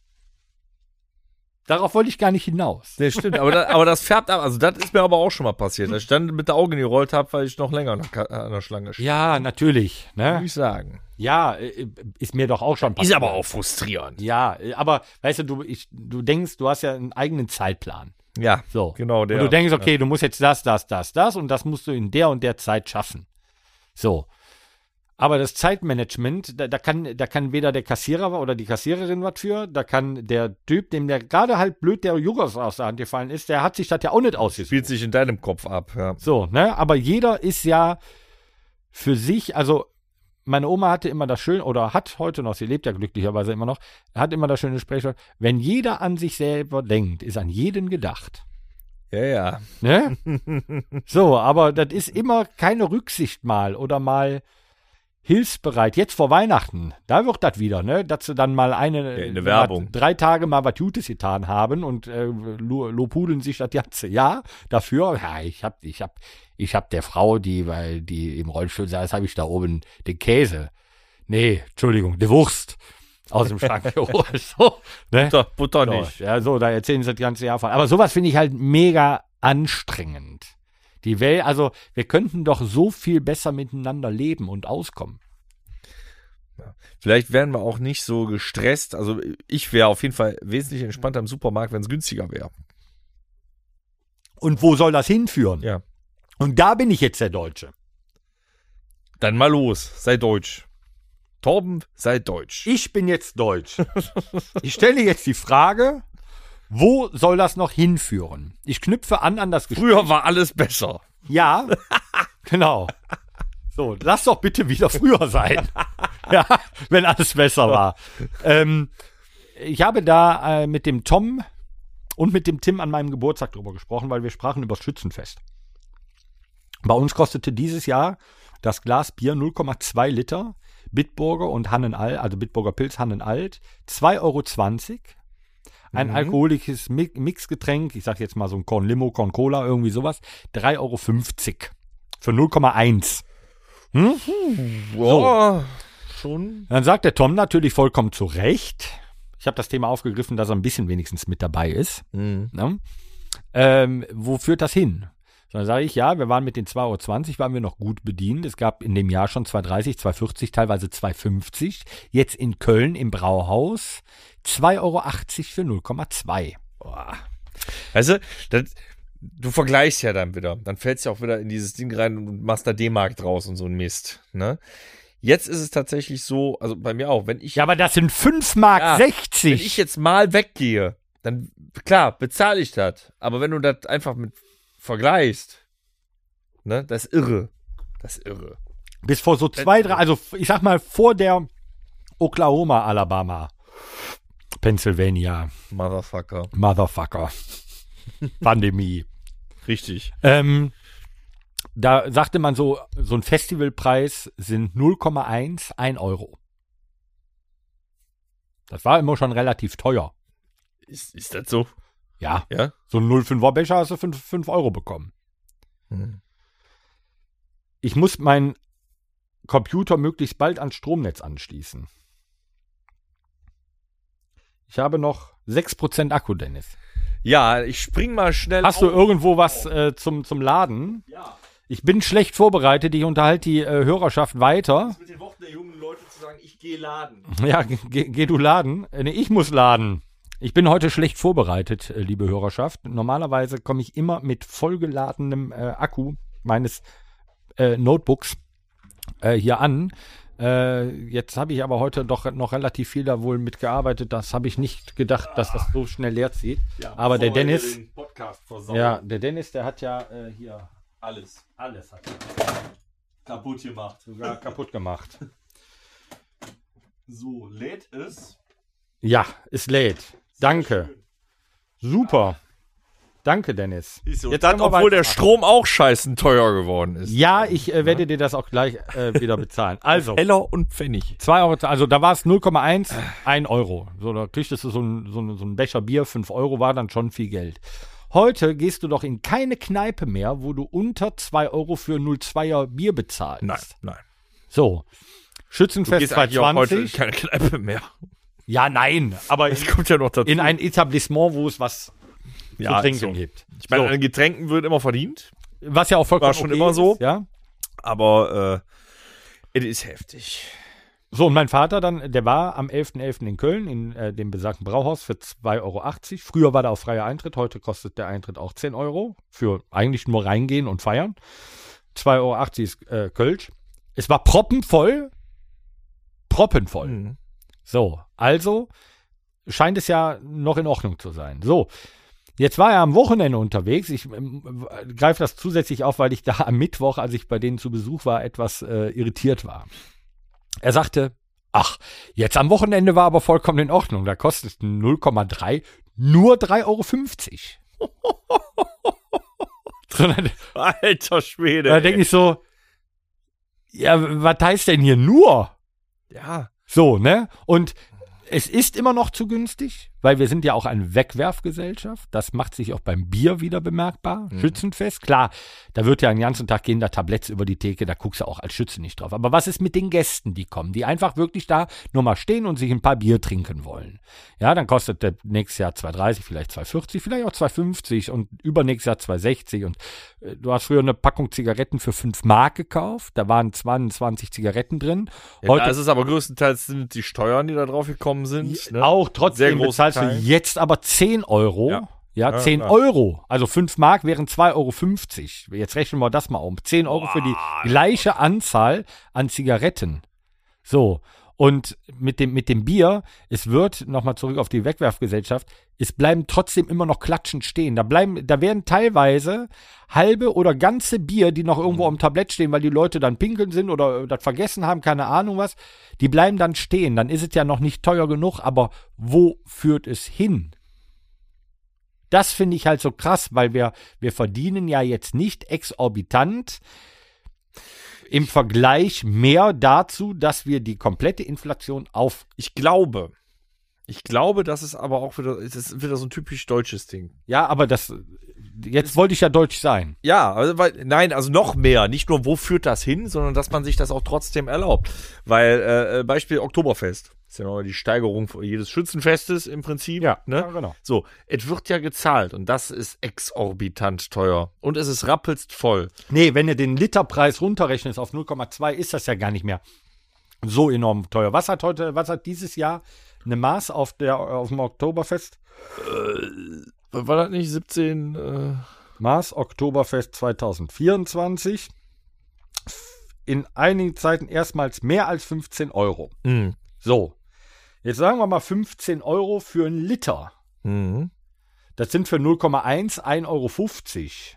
Darauf wollte ich gar nicht hinaus.
Das stimmt, aber das färbt ab. Also das ist mir aber auch schon mal passiert. Dass ich dann mit der Augen gerollt habe, weil ich noch länger an der Schlange stehe.
Ja, natürlich. Ne?
Würde ich sagen.
Ja, ist mir doch auch schon passiert.
Ist aber auch frustrierend.
Ja, aber weißt du, du denkst, du hast ja einen eigenen Zeitplan.
Ja,
so.
Genau.
Und du denkst, okay, du musst jetzt das und das musst du in der und der Zeit schaffen. So. Aber das Zeitmanagement, da kann weder der Kassierer oder die Kassiererin was für, da kann der Typ, dem der gerade halt blöd der Joghurt aus der Hand gefallen ist, der hat sich das ja auch nicht ausgesucht.
Spielt sich in deinem Kopf ab, ja.
So, ne, aber jeder ist ja für sich, also meine Oma hatte immer das schöne, oder hat heute noch, sie lebt ja glücklicherweise immer noch, hat immer das schöne Sprichwort, wenn jeder an sich selber denkt, ist an jeden gedacht.
Ja.
Ne? So, aber das ist immer keine Rücksicht mal oder mal hilfsbereit. Jetzt vor Weihnachten, da wird das wieder, ne? Dass sie dann mal
eine Werbung
3 Tage mal was Gutes getan haben und lobhudeln sich das ganze Jahr dafür. Ja, ich hab der Frau, die im Rollstuhl saß, habe ich da oben den Käse. Nee, Entschuldigung, die Wurst aus dem Schrank geholt. So, ne?
Butter
so,
nicht.
Ja, so, da erzählen sie das ganze Jahr von. Aber sowas finde ich halt mega anstrengend. Die Welt, also wir könnten doch so viel besser miteinander leben und auskommen.
Vielleicht wären wir auch nicht so gestresst. Also ich wäre auf jeden Fall wesentlich entspannter im Supermarkt, wenn es günstiger wäre.
Und wo soll das hinführen?
Ja.
Und da bin ich jetzt der Deutsche.
Dann mal los, sei deutsch. Torben, sei deutsch.
Ich bin jetzt Deutsch. Ich stelle jetzt die Frage, wo soll das noch hinführen? Ich knüpfe an das Gespräch.
Früher war alles besser.
Ja, genau. So, lass doch bitte wieder früher sein. Ja, wenn alles besser war. Ich habe da mit dem Tom und mit dem Tim an meinem Geburtstag drüber gesprochen, weil wir sprachen über das Schützenfest. Bei uns kostete dieses Jahr das Glas Bier 0,2 Liter, Bitburger und Hannenalt, also Bitburger Pilz Hannenalt, 2,20 €. Ein alkoholisches Mixgetränk, ich sag jetzt mal so ein Korn Limo, Korn Cola, irgendwie sowas, 3,50 € für 0,1.
Boah, schon.
Dann sagt der Tom natürlich vollkommen zu Recht. Ich habe das Thema aufgegriffen, dass er ein bisschen wenigstens mit dabei ist. Ne? Wo führt das hin? So, dann sage ich, ja, wir waren mit den 2,20 € waren wir noch gut bedient. Es gab in dem Jahr schon 2,30, 2,40, teilweise 2,50. Jetzt in Köln im Brauhaus 2,80 € für 0,2. Boah.
Weißt du, du vergleichst ja dann wieder. Dann fällst du auch wieder in dieses Ding rein und machst da D-Mark draus und so ein Mist. Ne? Jetzt ist es tatsächlich so, also bei mir auch, wenn ich.
Ja, aber das sind 5,60 Mark.
Wenn ich jetzt mal weggehe, dann, klar, bezahle ich das. Aber wenn du das einfach mit vergleichst, ne, das ist irre. Das ist irre.
Bis vor so 2, 3, also ich sag mal vor der Oklahoma, Alabama, Pennsylvania.
Motherfucker.
Pandemie.
Richtig.
Da sagte man so ein Festivalpreis sind 0,1 €. Das war immer schon relativ teuer.
Ist das so?
Ja.
Ja?
So ein 0,5er Becher hast du 5 € bekommen. Ich muss meinen Computer möglichst bald ans Stromnetz anschließen. Ich habe noch 6% Akku, Dennis.
Ja, ich spring mal schnell
Hast du irgendwo was zum Laden?
Ja.
Ich bin schlecht vorbereitet, ich unterhalte die Hörerschaft weiter.
Mit den Worten der jungen Leute zu sagen, ich gehe laden.
Ja, geh du laden. Nee, ich muss laden. Ich bin heute schlecht vorbereitet, liebe Hörerschaft. Normalerweise komme ich immer mit vollgeladenem Akku meines Notebooks hier an. Jetzt habe ich aber heute doch noch relativ viel da wohl mitgearbeitet. Das habe ich nicht gedacht, dass das so schnell leer zieht. Ja, aber der Dennis, der Dennis, der hat ja hier
alles
hat
kaputt gemacht.
sogar kaputt gemacht.
So, lädt es.
Ja, es lädt. Danke. Super. Danke, Dennis.
Jetzt
Jetzt
dann,
können wir
obwohl der
weitermachen.
Strom auch scheißen teuer geworden ist.
Ja, ich werde dir das auch gleich wieder bezahlen. Also,
Heller und Pfennig.
2 €, also da war es 0,1, 1 €. So, da kriegtest du so ein Becher Bier, 5 € war dann schon viel Geld. Heute gehst du doch in keine Kneipe mehr, wo du unter 2 € für 0,2er Bier bezahlst.
Nein.
So, Schützenfest
Gehst eigentlich auch heute in
2020.
keine Kneipe mehr.
Ja, nein, aber
Es kommt ja noch dazu.
in ein Etablissement, wo es was zu
Ja,
trinken
so.
gibt.
Ich meine,
So,
an Getränken wird immer verdient,
was ja auch vollkommen
war schon
okay
immer
ist,
so.
ja.
aber es ist heftig.
So, und mein Vater dann, der war am 11.11. in Köln, in dem besagten Brauhaus für 2,80 €. Früher war da auch freier Eintritt, heute kostet der Eintritt auch 10 € für eigentlich nur reingehen und feiern. 2,80 € ist Kölsch. Es war proppenvoll.
Mhm.
So, also scheint es ja noch in Ordnung zu sein. So, jetzt war er am Wochenende unterwegs. Ich greife das zusätzlich auf, weil ich da am Mittwoch, als ich bei denen zu Besuch war, etwas irritiert war. Er sagte, ach, jetzt am Wochenende war aber vollkommen in Ordnung. Da kostet 0,3 nur 3,50 €.
Alter Schwede.
Da denke ich so, ja, was heißt denn hier nur?
Ja.
So, ne? Und es ist immer noch zu günstig. weil wir sind ja auch eine Wegwerfgesellschaft. Das macht sich auch beim Bier wieder bemerkbar. Schützenfest, klar, da wird ja den ganzen Tag gehen da Tabletts über die Theke, da guckst du auch als Schütze nicht drauf. Aber was ist mit den Gästen, die kommen, die einfach wirklich da nur mal stehen und sich ein paar Bier trinken wollen? Ja, dann kostet der nächstes Jahr 2,30, vielleicht 2,40, vielleicht auch 2,50 und übernächstes Jahr 2,60. Und du hast früher eine Packung Zigaretten für 5 Mark gekauft, da waren 22 Zigaretten drin.
Heute ist es aber größtenteils sind die Steuern, die da drauf gekommen sind. Ne?
Auch trotzdem
Sehr
bezahlst du jetzt aber 10 Euro.
Ja.
Ja, 10
klar.
Euro. Also 5 Mark wären 2,50 Euro. Jetzt rechnen wir das mal um. 10 Euro für die gleiche Anzahl an Zigaretten. So. Und mit dem Bier, es wird, nochmal zurück auf die Wegwerfgesellschaft, es bleiben trotzdem immer noch Klatschen stehen. Da werden teilweise halbe oder ganze Bier, die noch irgendwo am Tablett stehen, weil die Leute dann pinkeln sind oder das vergessen haben, keine Ahnung was, die bleiben dann stehen. Dann ist es ja noch nicht teuer genug, aber wo führt es hin? Das finde ich halt so krass, weil wir verdienen ja jetzt nicht exorbitant im Vergleich mehr dazu, dass wir die komplette Inflation
Ich glaube, das ist aber auch wieder so ein typisch deutsches Ding.
Ja, aber jetzt wollte ich ja deutsch sein.
Ja, also noch mehr. Nicht nur, wo führt das hin, sondern dass man sich das auch trotzdem erlaubt. Weil, Beispiel Oktoberfest. Das ist ja noch die Steigerung jedes Schützenfestes im Prinzip.
Ja,
ne?
ja, genau.
So, es wird ja gezahlt und das ist exorbitant teuer. Und es ist rappelst voll.
Nee, wenn du den Literpreis runterrechnest auf 0,2, ist das ja gar nicht mehr so enorm teuer. Was hat dieses Jahr eine Maß auf dem Oktoberfest?
War das nicht 17?
Maß Oktoberfest 2024. In einigen Zeiten erstmals mehr als 15 Euro.
Mhm.
So, jetzt sagen wir mal 15 Euro für einen Liter.
Mhm.
Das sind für 0,1 1,50 Euro. Ist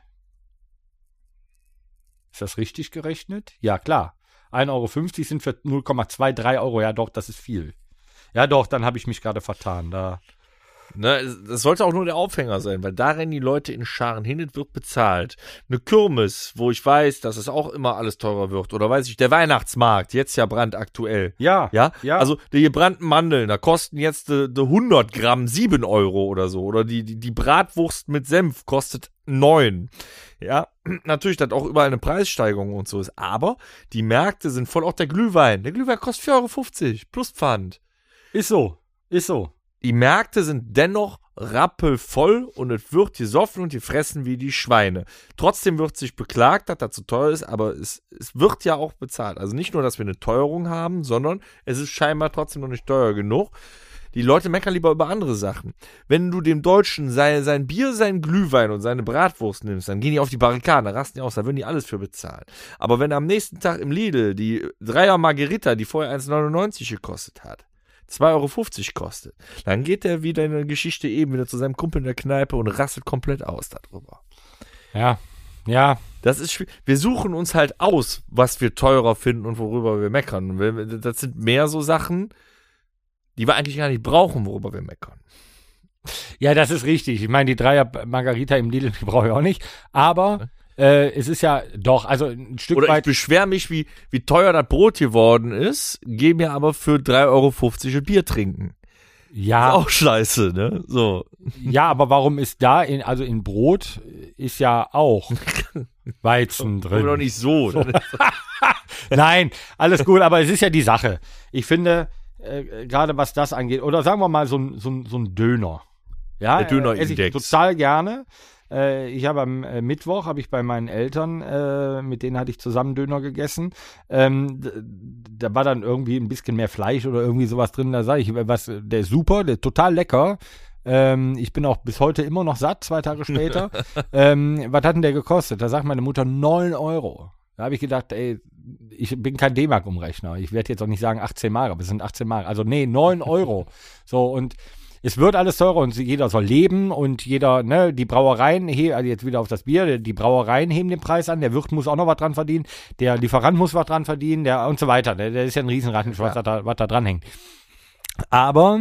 das richtig gerechnet? Ja, klar. 1,50 Euro sind für 0,23 Euro. Ja, doch, das ist viel. Ja, doch, dann habe ich mich gerade vertan.
Ne, das sollte auch nur der Aufhänger sein, weil da rennen die Leute in Scharen hin, es wird bezahlt. Eine Kirmes, wo ich weiß, dass es auch immer alles teurer wird. Oder weiß ich, der Weihnachtsmarkt, jetzt ja brandaktuell.
Ja.
Also die gebrannten Mandeln, da kosten jetzt die 100 Gramm 7 Euro oder so. Oder die Bratwurst mit Senf kostet 9. Ja, natürlich, dass auch überall eine Preissteigerung und so ist. Aber die Märkte sind voll, auch der Glühwein. Der Glühwein kostet 4,50 Euro plus Pfand.
Ist so.
Die Märkte sind dennoch rappelvoll und es wird gesoffen und gefressen wie die Schweine. Trotzdem wird sich beklagt, dass das zu teuer ist, aber es wird ja auch bezahlt. Also nicht nur, dass wir eine Teuerung haben, sondern es ist scheinbar trotzdem noch nicht teuer genug. Die Leute meckern lieber über andere Sachen. Wenn du dem Deutschen sein Bier, sein Glühwein und seine Bratwurst nimmst, dann gehen die auf die Barrikaden, da rasten die aus, da würden die alles für bezahlen. Aber wenn am nächsten Tag im Lidl die 3er Margherita, die vorher 1,99 gekostet hat, 2,50 Euro kostet, dann geht er wieder in der Geschichte eben wieder zu seinem Kumpel in der Kneipe und rastet komplett aus darüber.
Ja.
Das ist schwierig. Wir suchen uns halt aus, was wir teurer finden und worüber wir meckern. Das sind mehr so Sachen, die wir eigentlich gar nicht brauchen, worüber wir meckern.
Ja, das ist richtig. Ich meine, die 3er Margarita im Lidl, die brauche ich auch nicht. Aber es ist ja doch, also ein Stück
Oder
weit.
ich beschwere mich, wie teuer das Brot geworden ist, gehe mir aber für 3,50 Euro ein Bier trinken.
Ja.
Ist auch scheiße, ne? So.
Ja, aber warum ist da in Brot ist ja auch Weizen drin.
Aber doch nicht so.
Nein, alles gut, aber es ist ja die Sache. Ich finde, gerade was das angeht, oder sagen wir mal so ein Döner. Ja,
Der Döner-Index.
esse ich total gerne. Ich habe am Mittwoch bei meinen Eltern, mit denen hatte ich zusammen Döner gegessen. Da war dann irgendwie ein bisschen mehr Fleisch oder irgendwie sowas drin. Da sage ich, der ist super, der ist total lecker. Ich bin auch bis heute immer noch satt, 2 Tage später. Was hat denn der gekostet? Da sagt meine Mutter 9 Euro. Da habe ich gedacht, ey, ich bin kein D-Mark-Umrechner. Ich werde jetzt auch nicht sagen 18 Mark, aber es sind 18 Mark. Also nee, 9 Euro. So, und es wird alles teurer und jeder soll leben und jeder, ne, die Brauereien, also jetzt wieder auf das Bier, die Brauereien heben den Preis an, der Wirt muss auch noch was dran verdienen, der Lieferant muss was dran verdienen, der und so weiter. Der ist ja ein Riesenrattenschwanz, was da dran hängt. Aber,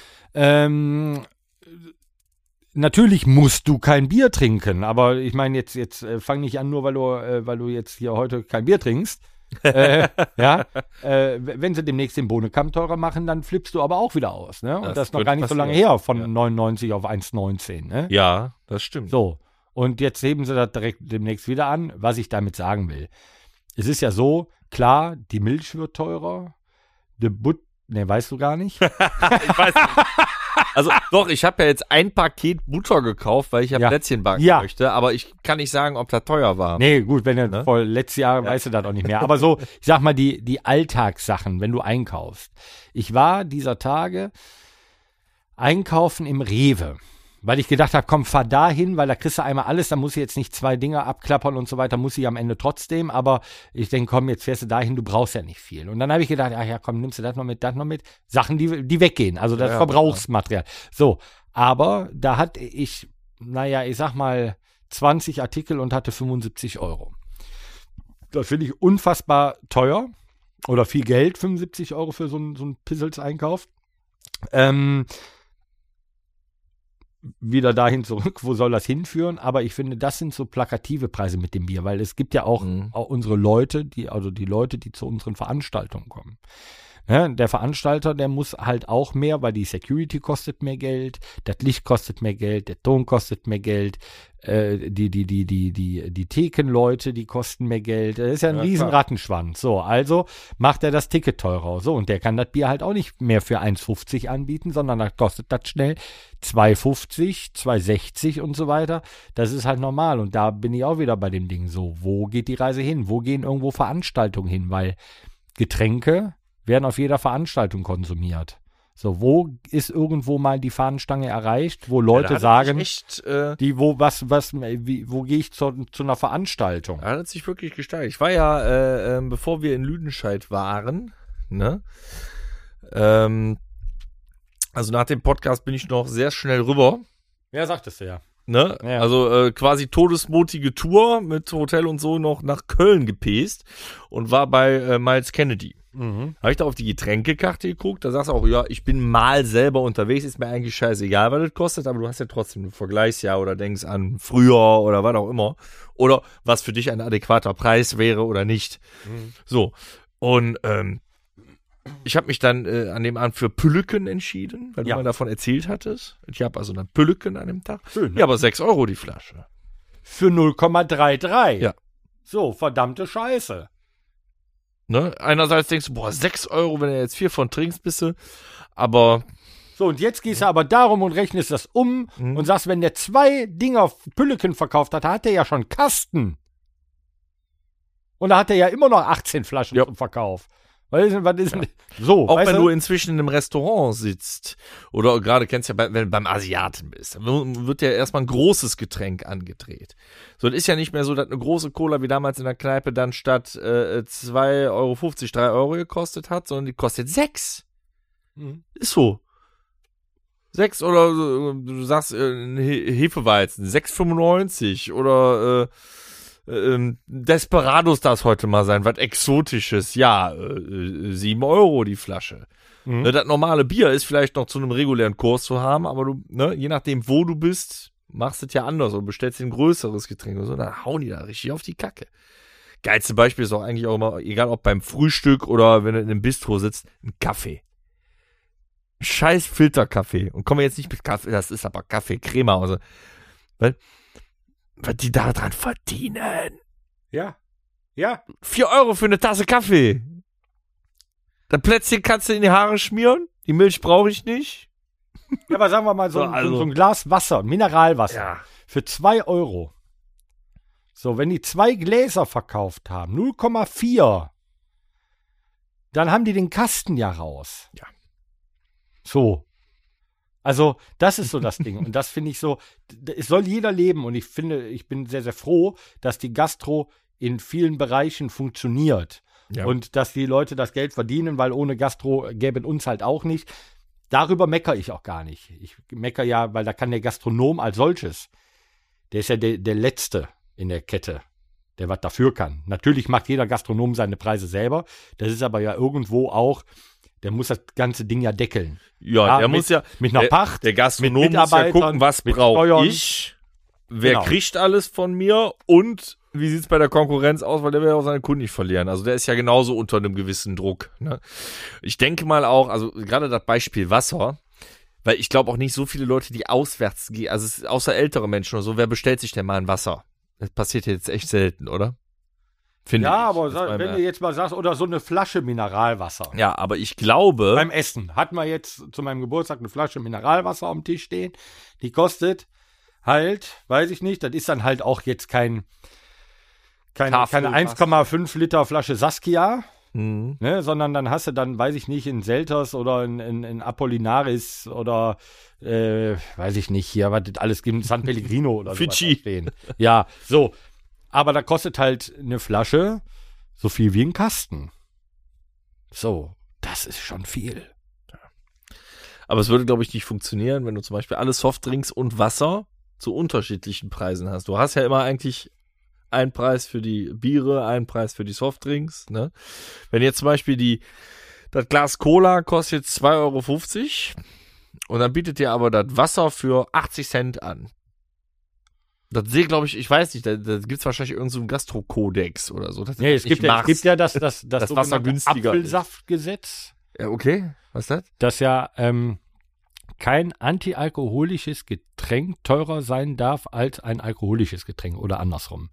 natürlich musst du kein Bier trinken, aber ich meine, jetzt fang nicht an, nur weil du jetzt hier heute kein Bier trinkst. Wenn sie demnächst den Bohnenkamm teurer machen, dann flippst du aber auch wieder aus. Ne? Und das ist noch
wird
gar nicht so lange
passieren.
her, von 99 auf 1,19. Ne?
Ja, das stimmt.
So, und jetzt heben sie das direkt demnächst wieder an, was ich damit sagen will. Es ist ja so, klar, die Milch wird teurer, weißt du gar nicht.
Ich weiß nicht. Also doch, ich habe ja jetzt ein Paket Butter gekauft, weil ich ja Plätzchen backen möchte, aber ich kann nicht sagen, ob das teuer war.
Nee, gut, wenn du voll letztes Jahr weißt du das auch nicht mehr. Aber so, ich sag mal, die Alltagssachen, wenn du einkaufst. Ich war dieser Tage einkaufen im Rewe, weil ich gedacht habe, komm, fahr da hin, weil da kriegst du einmal alles, da muss ich jetzt nicht 2 Dinge abklappern und so weiter, muss ich am Ende trotzdem, aber ich denke, komm, jetzt fährst du dahin, du brauchst ja nicht viel. Und dann habe ich gedacht, ach ja, komm, nimmst du das noch mit, Sachen, die weggehen, also das Verbrauchsmaterial. So, aber da hatte ich, ich sag mal, 20 Artikel und hatte 75 €. Das finde ich unfassbar teuer oder viel Geld, 75 € für so einen Pissels-Einkauf. Wieder dahin zurück, wo soll das hinführen? Aber ich finde, das sind so plakative Preise mit dem Bier, weil es gibt ja auch unsere Leute, die Leute, die zu unseren Veranstaltungen kommen. Ja, der Veranstalter, der muss halt auch mehr, weil die Security kostet mehr Geld, das Licht kostet mehr Geld, der Ton kostet mehr Geld, die Thekenleute, die kosten mehr Geld. Das ist ja ein riesen Rattenschwanz. So, also macht er das Ticket teurer. So, und der kann das Bier halt auch nicht mehr für 1,50 anbieten, sondern da kostet das schnell 2,50, 2,60 und so weiter. Das ist halt normal. Und da bin ich auch wieder bei dem Ding so, wo geht die Reise hin? Wo gehen irgendwo Veranstaltungen hin? Weil Getränke werden auf jeder Veranstaltung konsumiert. So, wo ist irgendwo mal die Fahnenstange erreicht, wo Leute sagen, wo gehe ich zu einer Veranstaltung?
Da hat sich wirklich gesteigert. Ich war ja, bevor wir in Lüdenscheid waren, ne? Also nach dem Podcast bin ich noch sehr schnell rüber.
Ja, sagtest du ja.
Ne? Ja. Also quasi todesmutige Tour mit Hotel und so noch nach Köln gepäst und war bei Miles Kennedy. Habe ich da auf die Getränkekarte geguckt, da sagst du auch, ja, ich bin mal selber unterwegs, ist mir eigentlich scheißegal, was das kostet, aber du hast ja trotzdem ein Vergleichsjahr oder denkst an früher oder was auch immer. Oder was für dich ein adäquater Preis wäre oder nicht. So, und ich habe mich dann an dem Abend für Pülleken entschieden, weil du mal davon erzählt hattest. Ich habe also eine Pülleken an dem Tag. Schön, ne? Ja, aber 6 € die Flasche.
Für 0,33.
Ja.
So, verdammte Scheiße.
Ne? Einerseits denkst du, 6 €, wenn du jetzt 4 von trinkst, bist du, aber...
So, und jetzt gehst du aber darum und rechnest das und sagst, wenn der 2 Dinger Pülleken verkauft hat, hat er ja schon Kasten. Und da hat er ja immer noch 18 Flaschen zum Verkauf. Was ist denn? So,
auch wenn du inzwischen in einem Restaurant sitzt oder gerade kennst ja, wenn du beim Asiaten bist, dann wird ja erstmal ein großes Getränk angedreht. So, es ist ja nicht mehr so, dass eine große Cola wie damals in der Kneipe dann statt 2,50 €, 3 € gekostet hat, sondern die kostet 6. Ist so. 6 oder du sagst Hefeweizen, 6,95 oder Desperados darf es heute mal sein, was Exotisches, 7 € die Flasche. Das normale Bier ist vielleicht noch zu einem regulären Kurs zu haben, aber du, je nachdem, wo du bist, machst du es ja anders oder bestellst dir ein größeres Getränk oder so, dann hauen die da richtig auf die Kacke. Geilste Beispiel ist auch eigentlich auch immer, egal ob beim Frühstück oder wenn du in einem Bistro sitzt, ein Kaffee. Scheiß Filterkaffee. Und kommen wir jetzt nicht mit Kaffee, das ist aber Kaffee, Crema, also, weil was die da dran verdienen.
Ja.
4 € für eine Tasse Kaffee. Das Plätzchen kannst du in die Haare schmieren. Die Milch brauche ich nicht.
Ja, aber sagen wir mal so ein Glas Wasser, Mineralwasser, für 2 €. So, wenn die 2 Gläser verkauft haben, 0,4, dann haben die den Kasten ja raus.
Ja.
So. Also, das ist so das Ding. Und das finde ich so, es soll jeder leben. Und ich bin sehr, sehr froh, dass die Gastro in vielen Bereichen funktioniert. Ja. Und dass die Leute das Geld verdienen, weil ohne Gastro gäbe es uns halt auch nicht. Darüber meckere ich auch gar nicht. Ich meckere ja, weil da kann der Gastronom als solches, der ist ja der Letzte in der Kette, der was dafür kann. Natürlich macht jeder Gastronom seine Preise selber. Das ist aber ja irgendwo auch, der muss das ganze Ding ja deckeln.
Ja, der muss ja
mit einer Pacht.
Der Gastronom muss ja gucken, was brauche ich, wer kriegt alles von mir und wie sieht es bei der Konkurrenz aus? Weil der will ja auch seine Kunden nicht verlieren. Also der ist ja genauso unter einem gewissen Druck. Ne? Ich denke mal auch, also gerade das Beispiel Wasser, weil ich glaube auch nicht so viele Leute, die auswärts gehen, also es ist außer ältere Menschen oder so, wer bestellt sich denn mal ein Wasser? Das passiert jetzt echt selten, oder? Finde
Ja,
ich.
aber wenn du jetzt mal sagst, oder so eine Flasche Mineralwasser.
Ja, aber ich glaube.
Beim Essen hatten wir jetzt zu meinem Geburtstag eine Flasche Mineralwasser am Tisch stehen. Die kostet halt, weiß ich nicht, das ist dann halt auch jetzt keine 1,5 Liter Flasche Saskia, ne, sondern dann hast du dann, weiß ich nicht, in Selters oder in Apollinaris oder weiß ich nicht, hier, was das alles gibt, San Pellegrino oder so
Fidschi.
stehen. Ja, so. Aber da kostet halt eine Flasche so viel wie ein Kasten. So, das ist schon viel.
Aber es würde, glaube ich, nicht funktionieren, wenn du zum Beispiel alle Softdrinks und Wasser zu unterschiedlichen Preisen hast. Du hast ja immer eigentlich einen Preis für die Biere, einen Preis für die Softdrinks. Ne? Wenn jetzt zum Beispiel das Glas Cola kostet 2,50 € und dann bietet dir aber das Wasser für 80 Cent an. Das sehe, glaube ich weiß nicht, da gibt es wahrscheinlich irgendeinen so Gastro-Kodex oder so.
Nee, es gibt ja das
Wasser günstiger
Apfelsaftgesetz.
Ja, okay. Was ist das?
Dass ja kein antialkoholisches Getränk teurer sein darf als ein alkoholisches Getränk oder andersrum.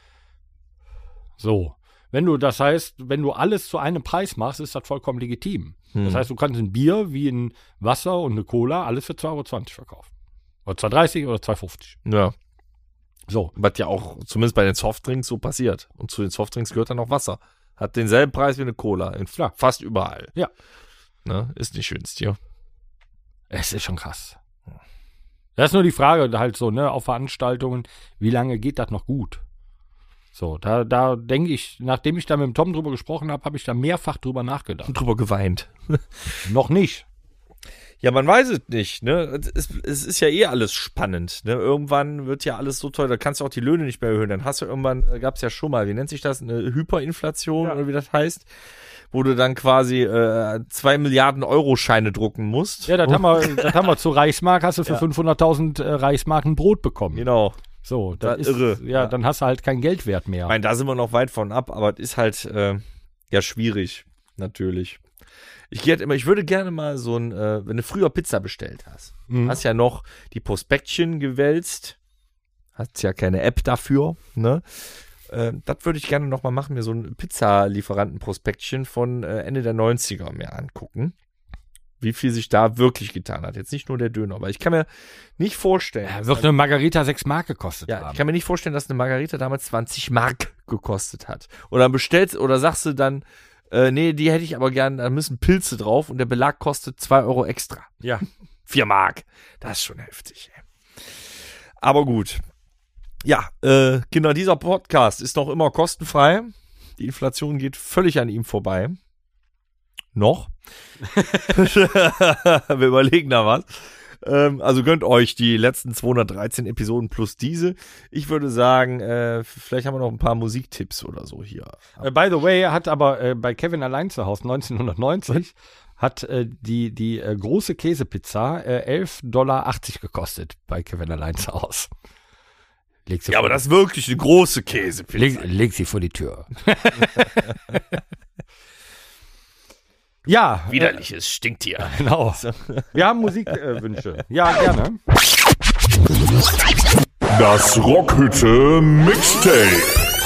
So. Wenn du alles zu einem Preis machst, ist das vollkommen legitim. Das heißt, du kannst ein Bier wie ein Wasser und eine Cola alles für 2,20 € verkaufen. Oder 2,30 oder 2,50.
Ja.
So.
Was ja auch zumindest bei den Softdrinks so passiert. Und zu den Softdrinks gehört dann auch Wasser. Hat denselben Preis wie eine Cola. Fast überall.
Ja.
Ne? Ist nicht günstig.
Es ist schon krass. Das ist nur die Frage halt so, ne, auf Veranstaltungen, wie lange geht das noch gut? So, da denke ich, nachdem ich da mit dem Tom drüber gesprochen habe, habe ich da mehrfach drüber nachgedacht.
Und drüber geweint.
Noch nicht.
Ja, man weiß es nicht, ne? Es ist ja eh alles spannend, ne? Irgendwann wird ja alles so teuer, da kannst du auch die Löhne nicht mehr erhöhen. Dann hast du irgendwann, gab es ja schon mal, wie nennt sich das, eine Hyperinflation oder wie das heißt, wo du dann quasi 2 Milliarden Euro-Scheine drucken musst.
Ja, das haben wir zu Reichsmark, hast du für 500.000 Reichsmark ein Brot bekommen.
Genau.
So, das ist
irre.
Ja, dann hast du halt kein Geldwert mehr.
Ich meine, da sind wir noch weit von ab, aber es ist halt ja schwierig, natürlich. Ich würde gerne mal so wenn du früher Pizza bestellt hast, hast ja noch die Prospektchen gewälzt, hast ja keine App dafür, ne? Das würde ich gerne noch mal machen, mir so ein Pizzalieferanten-Prospektchen von Ende der 90er mir angucken. Wie viel sich da wirklich getan hat. Jetzt nicht nur der Döner, aber ich kann mir nicht vorstellen.
Ja, wird eine Margarita 6 Mark gekostet
Ja,
haben.
ich kann mir nicht vorstellen, dass eine Margarita damals 20 Mark gekostet hat. Oder dann bestellst oder sagst du dann, nee, die hätte ich aber gern, da müssen Pilze drauf und der Belag kostet 2 € extra.
Ja.
4 Mark. Das ist schon heftig. Ey. Aber gut. Ja, Kinder, dieser Podcast ist noch immer kostenfrei. Die Inflation geht völlig an ihm vorbei. Noch. Wir überlegen da was. Also gönnt euch die letzten 213 Episoden plus diese. Ich würde sagen, vielleicht haben wir noch ein paar Musiktipps oder so hier.
By the way, hat aber bei Kevin allein zu Hause 1990 hat die große Käsepizza $11,80 gekostet bei Kevin allein zu Hause.
Ja, aber das ist wirklich eine große Käsepizza.
Leg sie vor die Tür. Ja.
Widerliches Stinktier.
Genau. Wir haben Musikwünsche. Ja, gerne.
Das Rockhütte Mixtape.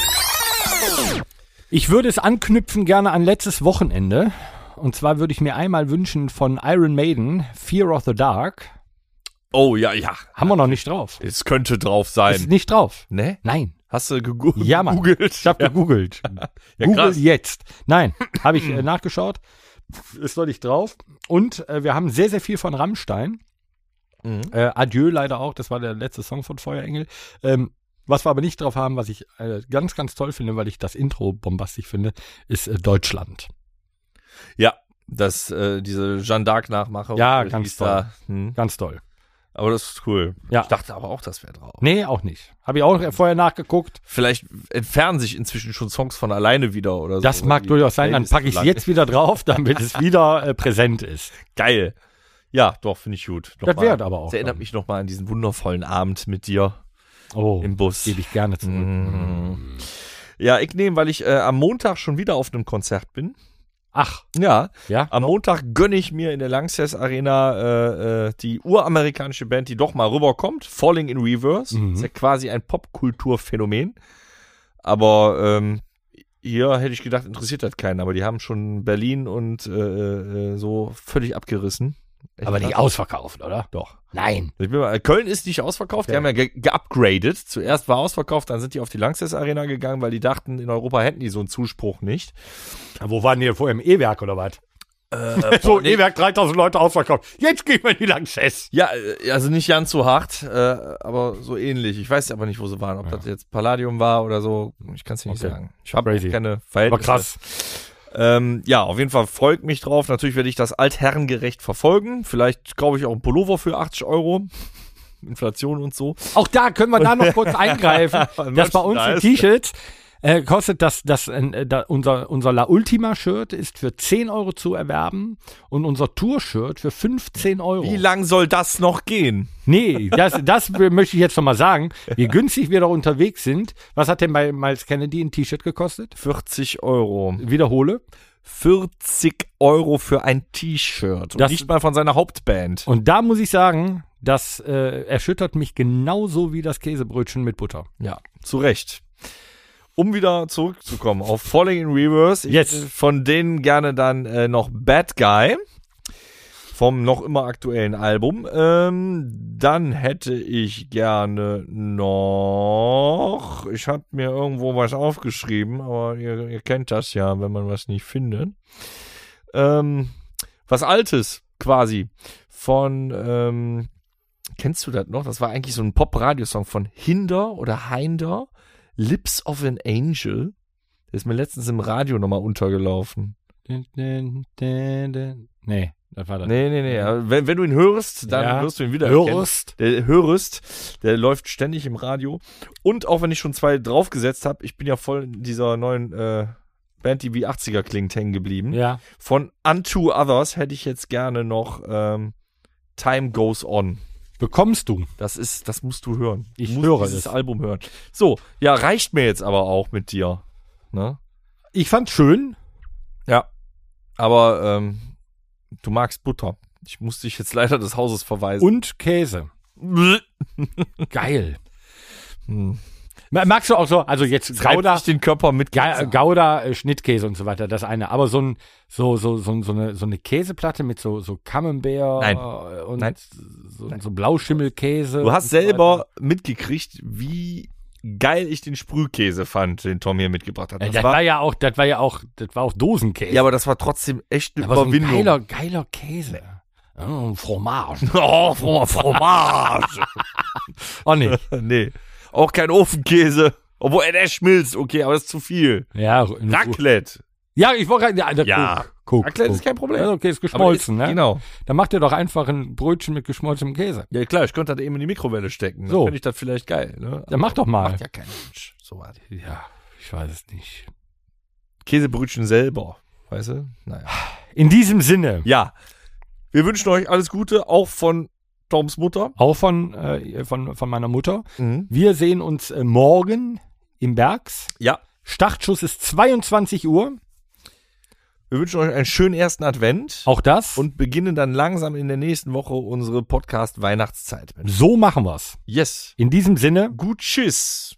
Ich würde es anknüpfen gerne an letztes Wochenende. Und zwar würde ich mir einmal wünschen von Iron Maiden, Fear of the Dark.
Oh, ja.
Haben wir noch nicht drauf.
Es könnte drauf sein.
Ist nicht drauf.
Ne?
Nein.
Hast du gegoogelt?
Ja, Mann. Ich habe gegoogelt.
Ja,
Google
krass.
jetzt. Nein, habe ich nachgeschaut. Ist noch nicht drauf. Und wir haben sehr, sehr viel von Rammstein. Adieu leider auch. Das war der letzte Song von Feuerengel. Was wir aber nicht drauf haben, was ich ganz, ganz toll finde, weil ich das Intro bombastisch finde, ist Deutschland.
Ja, diese Jeanne d'Arc-Nachmache.
Ja, ganz toll.
Da,
Ganz toll.
Aber das ist cool.
Ja.
Ich dachte aber auch, das wäre drauf.
Nee, auch nicht. Habe ich auch vorher nachgeguckt.
Vielleicht entfernen sich inzwischen schon Songs von alleine wieder oder so.
Das mag durchaus sein. Dann packe ich es jetzt wieder drauf, damit es wieder präsent ist.
Geil. Ja, doch, finde ich gut.
Das wird aber auch.
Das erinnert mich nochmal an diesen wundervollen Abend mit dir im Bus.
Gebe ich gerne zurück.
Ja, ich nehme, weil ich am Montag schon wieder auf einem Konzert bin.
Ach,
Ja,
ja.
am Montag gönne ich mir in der Lanxess Arena die uramerikanische Band, die doch mal rüberkommt. Falling in Reverse. Ist ja quasi ein Popkulturphänomen. Aber hier hätte ich gedacht, interessiert das keinen. Aber die haben schon Berlin und so völlig abgerissen. Echt
Aber
krass.
nicht ausverkauft, oder?
Doch.
Nein.
Köln ist nicht ausverkauft.
Okay.
Die haben ja geupgradet. Zuerst war ausverkauft, dann sind die auf die Lanxess Arena gegangen, weil die dachten, in Europa hätten die so einen Zuspruch nicht.
Wo waren die vorher im E-Werk oder was? So, E-Werk 3000 Leute ausverkauft. Jetzt gehen wir in die Lanxess.
Ja, also nicht ganz so hart, aber so ähnlich. Ich weiß aber nicht, wo sie waren. Ob das jetzt Palladium war oder so. Ich kann es nicht sagen. Ich habe
Crazy.
keine Verhältnisse.
Aber krass.
Ja, auf jeden Fall freut mich drauf. Natürlich werde ich das altherrengerecht verfolgen. Vielleicht kaufe ich auch einen Pullover für 80 €. Inflation und so.
Auch da können wir da noch kurz eingreifen, dass bei uns die T-Shirts kostet unser La Ultima Shirt ist für 10 € zu erwerben und unser Tour-Shirt für 15 €.
Wie lang soll das noch gehen?
Nee, das möchte ich jetzt noch mal sagen. Wie günstig wir da unterwegs sind. Was hat denn bei Miles Kennedy ein T-Shirt gekostet?
40 €.
Wiederhole.
40 € für ein T-Shirt. Und
Das-
nicht mal von seiner Hauptband.
Und da muss ich sagen, das erschüttert mich genauso wie das Käsebrötchen mit Butter.
Ja, zu Recht. Um wieder zurückzukommen auf Falling in Reverse, ich
Yes.
hätte von denen gerne dann noch Bad Guy vom noch immer aktuellen Album. Dann hätte ich gerne noch, ich habe mir irgendwo was aufgeschrieben, aber ihr kennt das ja, wenn man was nicht findet. Was Altes quasi von, kennst du das noch? Das war eigentlich so ein Pop-Radio-Song von Hinder oder Heinder. Lips of an Angel. Der ist mir letztens im Radio nochmal untergelaufen.
Nee, das war das.
Nee. Aber wenn du ihn hörst, dann
Ja.
wirst du ihn wieder
Hörst.
Der läuft ständig im Radio. Und auch wenn ich schon 2 draufgesetzt habe, ich bin ja voll in dieser neuen Band, die wie 80er klingt, hängen geblieben.
Ja.
Von Unto Others hätte ich jetzt gerne noch Time Goes On.
Bekommst du.
Das musst du hören.
Ich
Du musst
höre
dieses
es.
Album hören. So, ja, reicht mir jetzt aber auch mit dir. Ne?
Ich fand's schön.
Ja. Aber du magst Butter. Ich muss dich jetzt leider des Hauses verweisen.
Und Käse. Geil.
Hm.
Magst du auch so, also jetzt Gouda,
ich den Körper mit
Gouda, Schnittkäse und so weiter, das eine. Aber so eine Käseplatte mit so Camembert
Nein.
und
Nein.
So Blauschimmelkäse.
Du hast
und so weiter.
selber mitgekriegt, wie geil ich den Sprühkäse fand, den Tom hier mitgebracht hat.
Das war auch Dosenkäse.
ja, aber das war trotzdem echt eine
aber so ein
Überwindung.
geiler Käse. Oh, Fromage.
Oh, Fromage.
Oh nee.
Nee. Auch kein Ofenkäse. Obwohl, der schmilzt. Okay, aber das ist zu viel.
Ja,
Raclette.
Ja, ich wollte gerade.
Ja.
Guck.
Raclette ist kein Problem.
Ja, okay, ist geschmolzen,
Aber
ne?
Genau.
Dann macht ihr doch einfach ein Brötchen mit geschmolzenem Käse.
Ja, klar, ich könnte das eben in die Mikrowelle stecken. Dann
So.
finde ich das vielleicht geil. Ne?
Ja, mach doch mal.
Macht ja kein Mensch. So was.
Ja, ich weiß es nicht.
Käsebrötchen selber. Weißt du? Naja.
In diesem Sinne,
Ja. Wir wünschen euch alles Gute, auch von Toms Mutter.
auch von meiner Mutter.
Mhm.
Wir sehen uns morgen im Bergs.
Ja.
Startschuss ist 22 Uhr.
Wir wünschen euch einen schönen ersten Advent.
Auch das.
Und beginnen dann langsam in der nächsten Woche unsere Podcast-Weihnachtszeit.
so machen wir's.
Yes.
In diesem Sinne,
Gut, tschüss.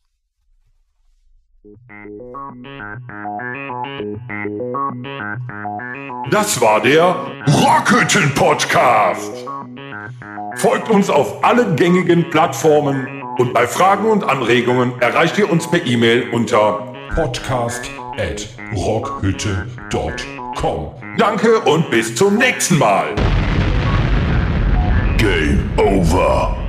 Das war der Rockhütten Podcast. Folgt uns auf allen gängigen Plattformen und bei Fragen und Anregungen erreicht ihr uns per E-Mail unter podcast@rockhütte.com. Danke und bis zum nächsten Mal. Game over.